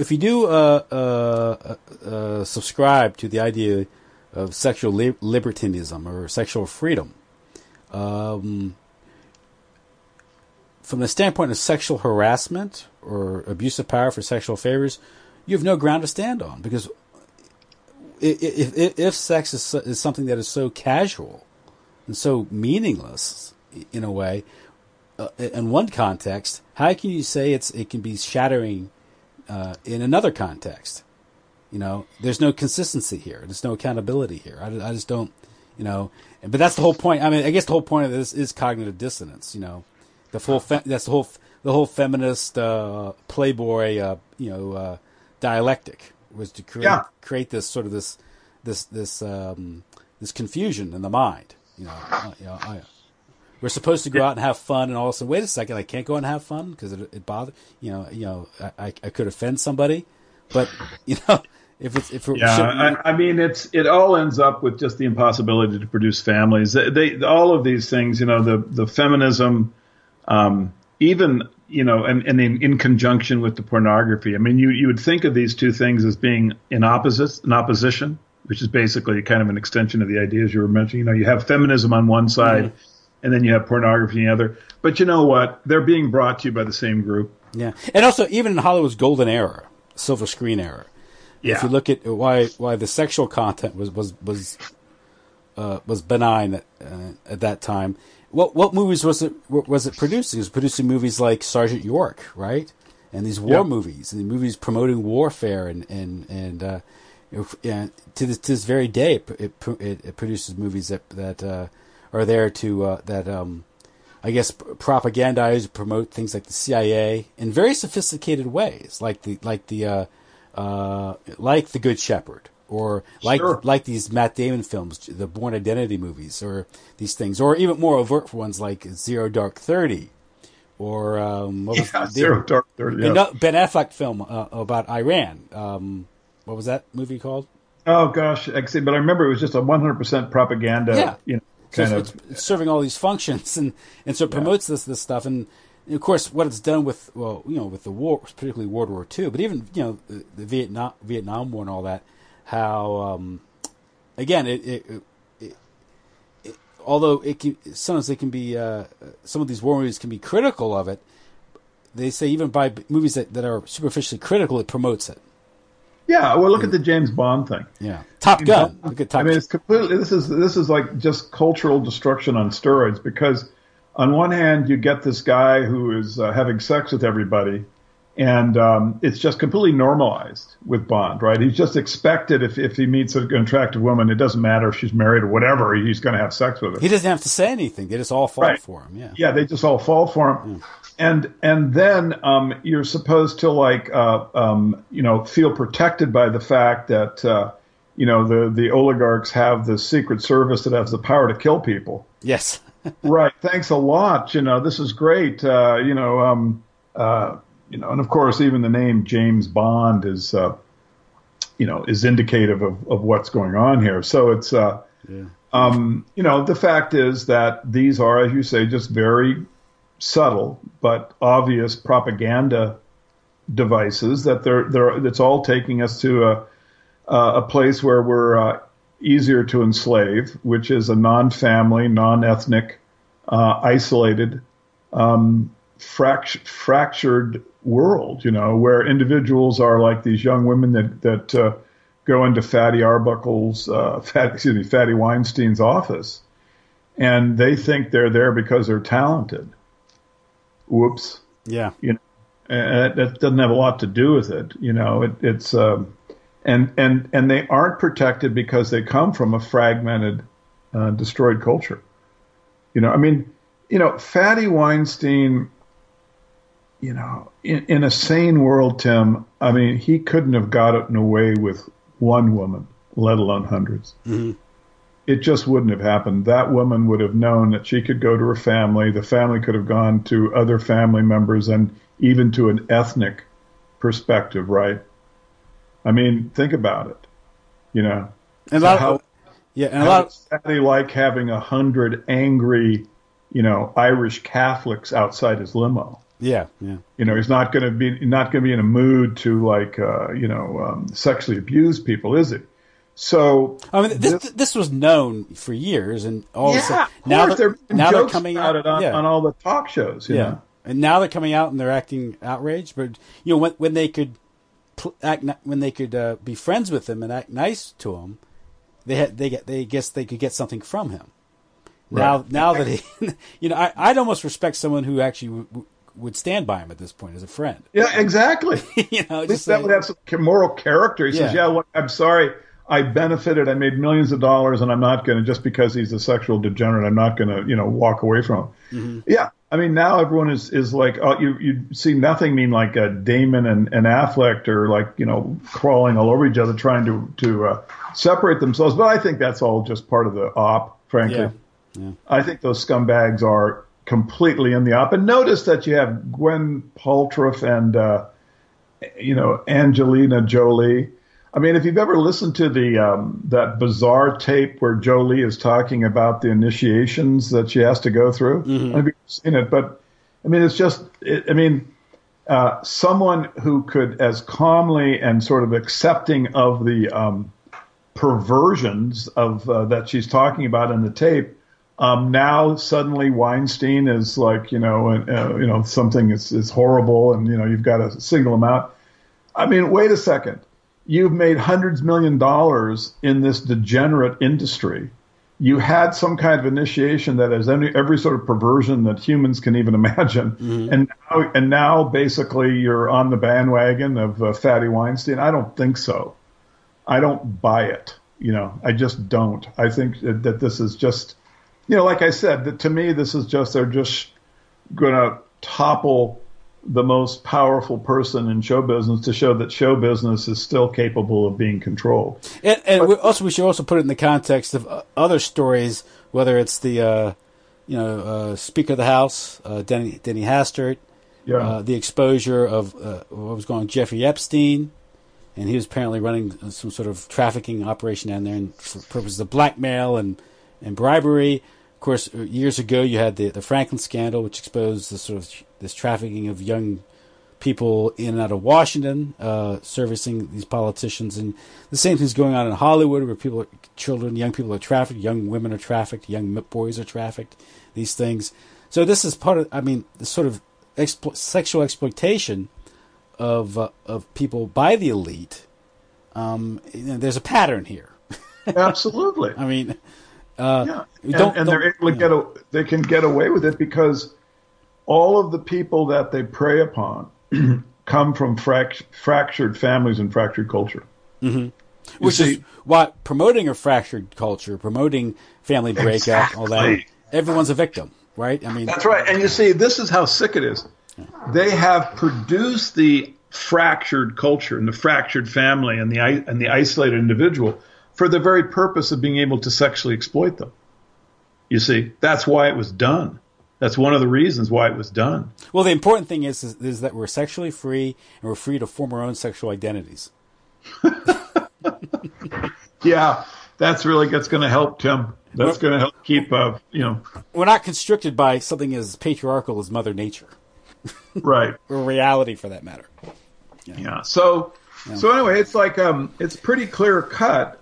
subscribe to the idea of sexual libertinism or sexual freedom, from the standpoint of sexual harassment or abuse of power for sexual favors, you have no ground to stand on, because if sex is something that is so casual and so meaningless in a way, in one context, how can you say it can be shattering in another context? There's no consistency here. There's no accountability here. I just don't, But that's the whole point. I mean, I guess the whole point of this is cognitive dissonance. That's the whole feminist Playboy dialectic, was to create this sort of this confusion in the mind. We're supposed to go out and have fun, and all of a sudden, wait a second, I can't go out and have fun because it bothers. I could offend somebody, but I mean, it all ends up with just the impossibility to produce families. All of these things, the feminism, even and in conjunction with the pornography. I mean, you would think of these two things as being in opposition, which is basically kind of an extension of the ideas you were mentioning. You have feminism on one side. Mm-hmm. And then you have pornography on the other. But you know what? They're being brought to you by the same group. Yeah. And also, even in Hollywood's golden era, silver screen era, if you look at why the sexual content was benign at that time, what movies was it producing? It was producing movies like Sergeant York, right? And these war movies, and the movies promoting warfare, and to this very day, it produces movies that are there to I guess propagandize, promote things like the CIA in very sophisticated ways, like the Good Shepherd, or like these Matt Damon films, the Bourne Identity movies, or these things, or even more overt ones like Zero Dark 30, or Zero Dark 30. Yes. Ben Affleck film about Iran. What was that movie called? Oh gosh, but I remember it was just a 100% propaganda. Yeah. It's serving all these functions, and so it promotes this stuff, and of course what it's done with with the war, particularly World War II, but even the Vietnam War and all that, how again although sometimes it can be some of these war movies can be critical of it, they say even by movies that are superficially critical, it promotes it. Yeah, well, look at the James Bond thing. Yeah, Top Gun. Look at Top Gun. It's completely. This is like just cultural destruction on steroids. Because on one hand, you get this guy who is having sex with everybody, and it's just completely normalized with Bond, right? He's just expected if he meets an attractive woman, it doesn't matter if she's married or whatever, he's going to have sex with her. He doesn't have to say anything; they just all fall for him. Yeah. Yeah, they just all fall for him. Yeah. And then you're supposed to feel protected by the fact that the oligarchs have the Secret Service that has the power to kill people. Yes. Right. Thanks a lot. This is great. And of course even the name James Bond is indicative of what's going on here. So it's the fact is that these are, as you say, just very subtle but obvious propaganda devices that it's all taking us to a place where we're easier to enslave, which is a non-family, non-ethnic, isolated, fractured world, where individuals are like these young women that go into Fatty Weinstein's office, and they think they're there because they're talented. Whoops. Yeah. And that doesn't have a lot to do with it. It's and they aren't protected because they come from a fragmented, destroyed culture. Fatty Weinstein, in a sane world, Tim, I mean, he couldn't have gotten away with one woman, let alone hundreds. Mm-hmm. It just wouldn't have happened. That woman would have known that she could go to her family. The family could have gone to other family members and even to an ethnic perspective, right? I mean, think about it. And Fatty like having 100 angry, Irish Catholics outside his limo. Yeah, yeah. He's not going to be in a mood to sexually abuse people, is he? So I mean, this was known for years, and all of a sudden, now they're coming out on all the talk shows. You know? And now they're coming out and they're acting outraged. But when they could be friends with him and act nice to him, they guess they could get something from him. Right. Now that he, I'd almost respect someone who actually would stand by him at this point as a friend. Yeah, exactly. Just that would have some moral character. He says, look, I'm sorry, I benefited, I made millions of dollars, and I'm not going to, just because he's a sexual degenerate, I'm not going to, walk away from him. Mm-hmm. Yeah, I mean, now everyone is like, you see nothing mean like Damon and Affleck are like, crawling all over each other trying to separate themselves. But I think that's all just part of the op, frankly. Yeah. I think those scumbags are completely in the op. And notice that you have Gwen Paltrow and, Angelina Jolie. I mean, if you've ever listened to that bizarre tape where Jolie is talking about the initiations that she has to go through, mm-hmm. I've seen it, but I mean, it's just, someone who could as calmly and sort of accepting of the perversions of that she's talking about in the tape. Now suddenly Weinstein is like, something is horrible, and you've got to single him out. I mean, wait a second. You've made hundreds of millions of dollars in this degenerate industry. You had some kind of initiation that has every sort of perversion that humans can even imagine, mm-hmm. and now basically you're on the bandwagon of Fatty Weinstein. I don't think so. I don't buy it. I just don't. I think that this is just, like I said, that to me this is just, they're just going to topple the most powerful person in show business to show that show business is still capable of being controlled. And we should also put it in the context of other stories, whether it's the Speaker of the House, Denny Hastert, the exposure of what was going on, Jeffrey Epstein, and he was apparently running some sort of trafficking operation down there for purposes of blackmail and bribery. Of course, years ago you had the Franklin scandal, which exposed this trafficking of young people in and out of Washington, servicing these politicians, and the same thing's going on in Hollywood, where young people are trafficked, young women are trafficked, young boys are trafficked. These things. So this is part of, the sort of sexual exploitation of people by the elite. There's a pattern here. Absolutely. They're able to they can get away with it because all of the people that they prey upon come from fractured families and fractured culture. Mm-hmm. Which is why promoting a fractured culture, promoting family breakup, all that, everyone's a victim, right? That's right. And you see, this is how sick it is. Yeah. They have produced the fractured culture and the fractured family and the isolated individual for the very purpose of being able to sexually exploit them. You see, that's why it was done. That's one of the reasons why it was done. Well, the important thing is that we're sexually free and we're free to form our own sexual identities. Yeah, that's going to help, Tim. That's going to help keep, We're not constricted by something as patriarchal as Mother Nature. Right. Or reality, for that matter. Yeah. So anyway, it's like it's pretty clear cut.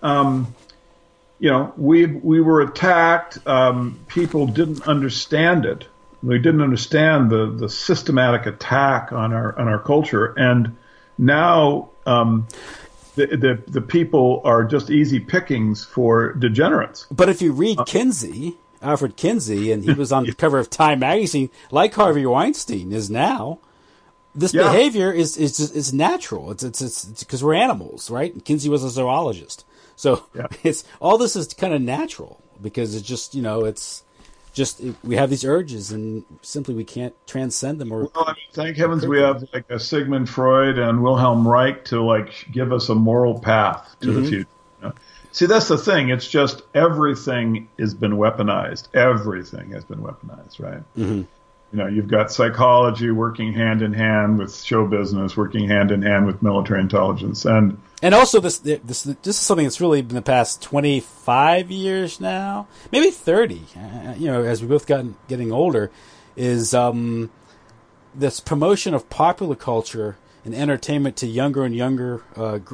We were attacked. People didn't understand it. We didn't understand the systematic attack on our culture, and now the people are just easy pickings for degenerates. But if you read Alfred Kinsey, and he was on the cover of Time magazine, like Harvey Weinstein is now. This behavior is natural. It's because we're animals, right? And Kinsey was a zoologist, so it's all this is kind of natural because it's just we have these urges and simply we can't transcend them. Thank heavens we have like a Sigmund Freud and Wilhelm Reich to give us a moral path to the future. See, that's the thing. It's just everything has been weaponized. Everything has been weaponized, right? Mm-hmm. You've got psychology working hand in hand with show business, working hand in hand with military intelligence. And And also, this is something that's really been the past 25 years now, maybe 30. As we both getting older, is this promotion of popular culture and entertainment to younger and younger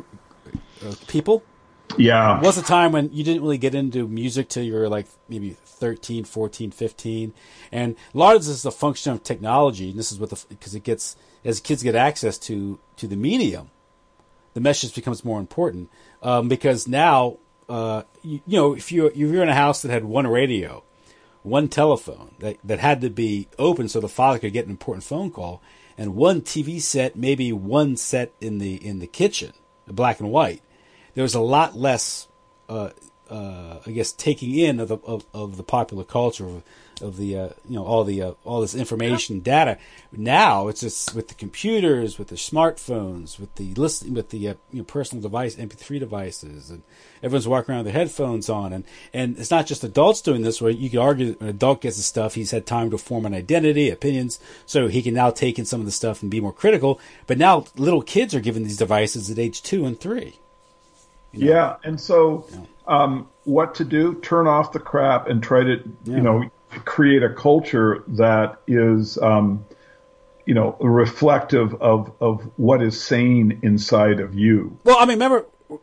people. Yeah. There was a time when you didn't really get into music till you were like maybe 13, 14, 15. And a lot of this is a function of technology. And this is because it gets, as kids get access to the medium, the message becomes more important. Because now, if you're in a house that had one radio, one telephone that had to be open so the father could get an important phone call, and one TV set, maybe one set in the kitchen, black and white, there was a lot less, taking in of the popular culture of the all this information data. Now it's just with the computers, with the smartphones, with the personal device, MP3 devices, and everyone's walking around with their headphones on, and it's not just adults doing this. Where you could argue that when an adult gets the stuff, he's had time to form an identity, opinions, so he can now take in some of the stuff and be more critical. But now little kids are given these devices at age 2 and 3. Yeah, and so what to do? Turn off the crap and try to create a culture that is reflective of what is sane inside of you. Well, I mean, remember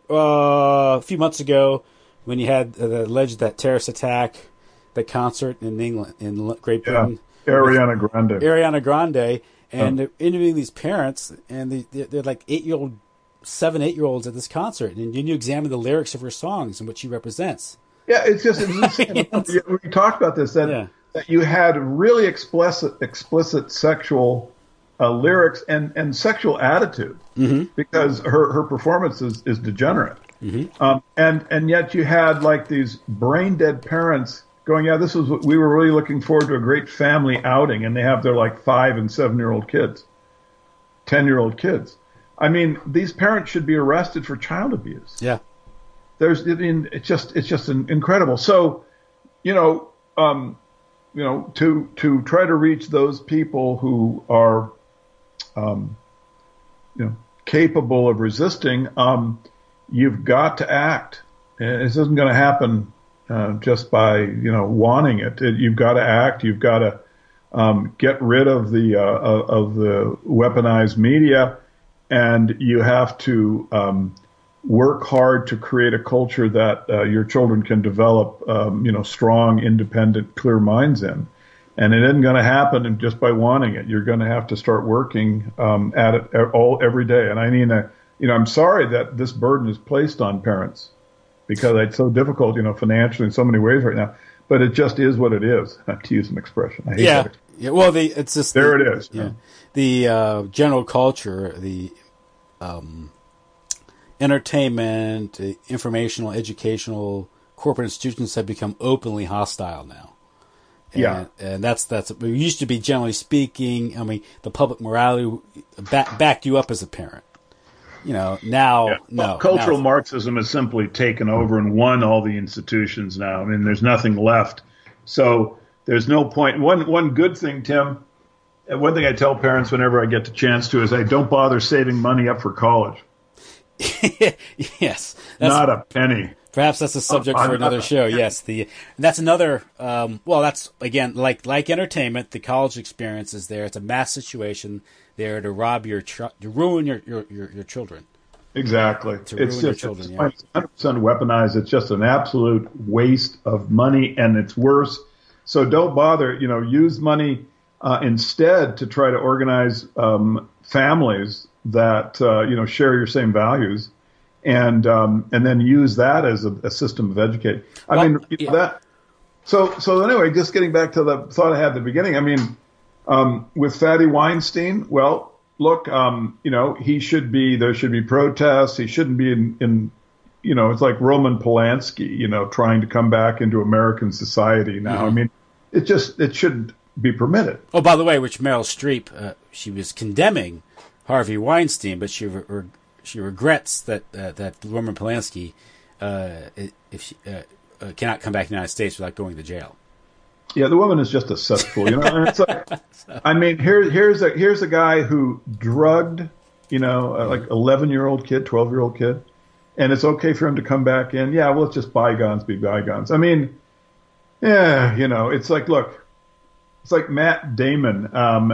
a few months ago when you had that terrorist attack, that concert in England, in Great Britain, Ariana Grande, and they're interviewing these parents, and they're like 7-8-year-olds at this concert, and you examine the lyrics of her songs and what she represents. Yeah, it's just we talked about this that you had really explicit sexual lyrics and sexual attitude because her performance is degenerate, and yet you had like these brain dead parents going, this was what we were really looking forward to, a great family outing, and they have their like 5 and 7-year-old kids, 10-year-old kids. I mean, these parents should be arrested for child abuse. Yeah. It's just incredible. So, to try to reach those people who are, capable of resisting, you've got to act. This isn't going to happen just by wanting it. You've got to act. You've got to get rid of the weaponized media. And you have to work hard to create a culture that your children can develop, strong, independent, clear minds in. And it isn't going to happen just by wanting it. You're going to have to start working at it every day. And I mean, I'm sorry that this burden is placed on parents because it's so difficult, financially in so many ways right now. But it just is what it is, to use an expression. I hate that expression. Yeah, well, it's just it is. Yeah, the general culture, the entertainment, informational, educational, corporate institutions have become openly hostile now. And that's we used to be, generally speaking. I mean, the public morality backed you up as a parent. Now no. Cultural Marxism has simply taken over and won all the institutions now. I mean, there's nothing left. So there's no point. One good thing, Tim, one thing I tell parents whenever I get the chance to is I don't bother saving money up for college. Yes. Not a penny. Perhaps that's a subject for another show. Yes. That's another, that's again, like entertainment, the college experience is there. It's a mass situation there to rob to ruin your children. Exactly. It's just 100% weaponized. It's just an absolute waste of money, and it's worse. So don't bother, use money instead to try to organize families that share your same values, and then use that as a system of education. That. So anyway, just getting back to the thought I had at the beginning. I mean, with Fatty Weinstein, well, look, he should be. There should be protests. He shouldn't be in it's like Roman Polanski, trying to come back into American society now. Mm-hmm. I mean, it shouldn't be permitted. Oh, by the way, which Meryl Streep, she was condemning Harvey Weinstein, but she regrets that Roman Polanski cannot come back to the United States without going to jail. Yeah, the woman is just a cesspool. And it's like, I mean, here's a guy who drugged, like 11-year-old kid, 12-year-old kid, and it's okay for him to come back in. Yeah, well, it's just bygones be bygones. I mean, yeah, it's like, look, it's like Matt Damon,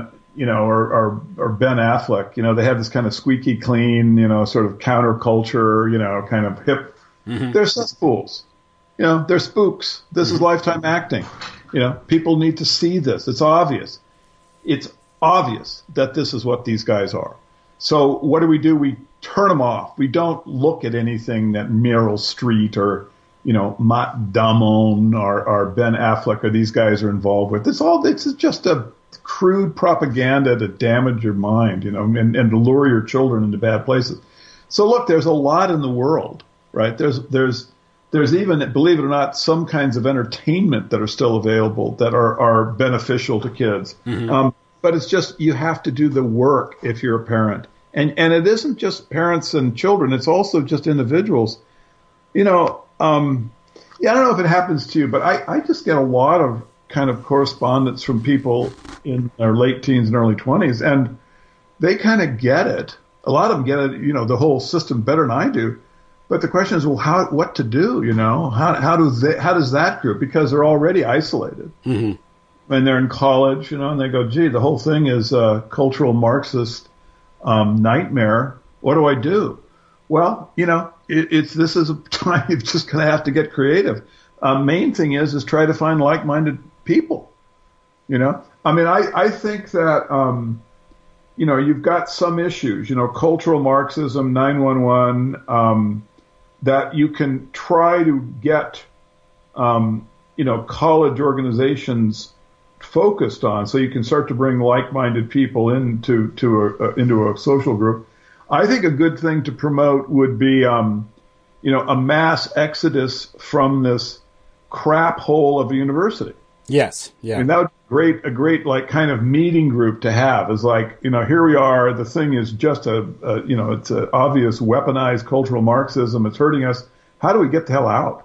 or Ben Affleck. They have this kind of squeaky clean, sort of counterculture, kind of hip. Mm-hmm. They're cesspools. They're spooks. This is Lifetime acting. People need to see this. It's obvious. It's obvious that this is what these guys are. So what do? We turn them off. We don't look at anything that Meryl Streep or, Matt Damon or Ben Affleck or these guys are involved with. It's just a crude propaganda to damage your mind, and to lure your children into bad places. So look, there's a lot in the world, right? There's even, believe it or not, some kinds of entertainment that are still available that are beneficial to kids. Mm-hmm. But it's just, you have to do the work if you're a parent. And it isn't just parents and children. It's also just individuals. I don't know if it happens to you, but I just get a lot of kind of correspondence from people in their late teens and early 20s, and they kind of get it. A lot of them get it, the whole system better than I do. But the question is, well, what to do? How does that group? Because they're already isolated. Mm-hmm. When they're in college, and they go, gee, the whole thing is a cultural Marxist nightmare. What do I do? Well, this is a time you're just going to have to get creative. Main thing is try to find like-minded people. I mean, I think that you've got some issues. Cultural Marxism, 911. That you can try to get, college organizations focused on, so you can start to bring like-minded people into a social group. I think a good thing to promote would be, a mass exodus from this crap hole of a university. Yes, yeah. And that would be a great like kind of meeting group to have. Is like, here we are. The thing is just it's an obvious weaponized cultural Marxism. It's hurting us. How do we get the hell out?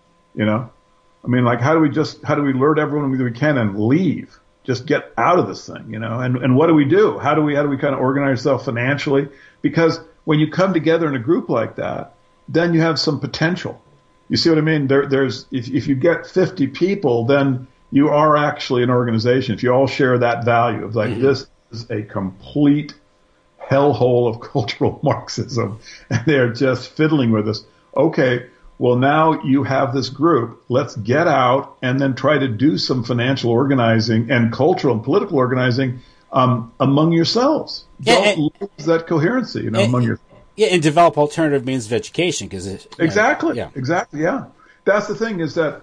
I mean, like, how do we alert everyone we can and leave? Just get out of this thing, And what do we do? How do we kind of organize ourselves financially? Because when you come together in a group like that, then you have some potential. You see what I mean? There's if you get 50 people, then you are actually an organization. If you all share that value of like, mm-hmm. This is a complete hellhole of cultural Marxism, and they're just fiddling with us. Okay. Well, now you have this group. Let's get out and then try to do some financial organizing and cultural and political organizing among yourselves. Don't lose that coherency, among yourselves. Yeah, and develop alternative means of education exactly. Yeah. That's the thing. Is the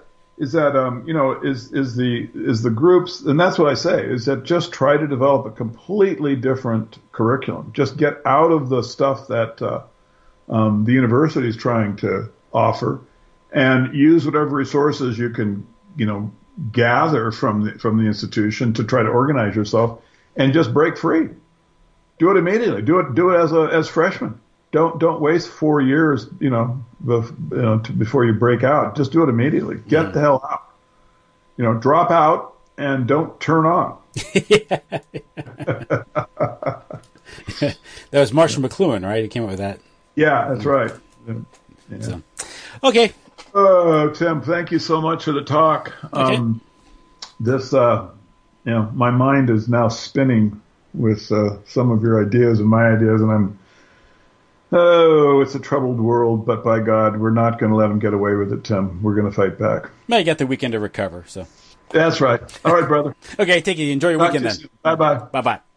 groups, and that's what I say, is that just try to develop a completely different curriculum. Just get out of the stuff that the university is trying to offer, and use whatever resources you can, gather from the institution to try to organize yourself, and just break free. Do it immediately. Do it as freshmen. Don't waste 4 years, before you break out. Just do it immediately. Get the hell out. Drop out and don't turn on. That was Marshall McLuhan, right? He came up with that. Yeah, that's right. Yeah. So, okay. Tim, thank you so much for the talk. Okay. My mind is now spinning with some of your ideas and my ideas, and it's a troubled world, but by God, we're not going to let them get away with it, Tim. We're going to fight back. May get the weekend to recover, so. That's right. All right, brother. Okay, take it. Enjoy your weekend then. Bye-bye. Bye-bye.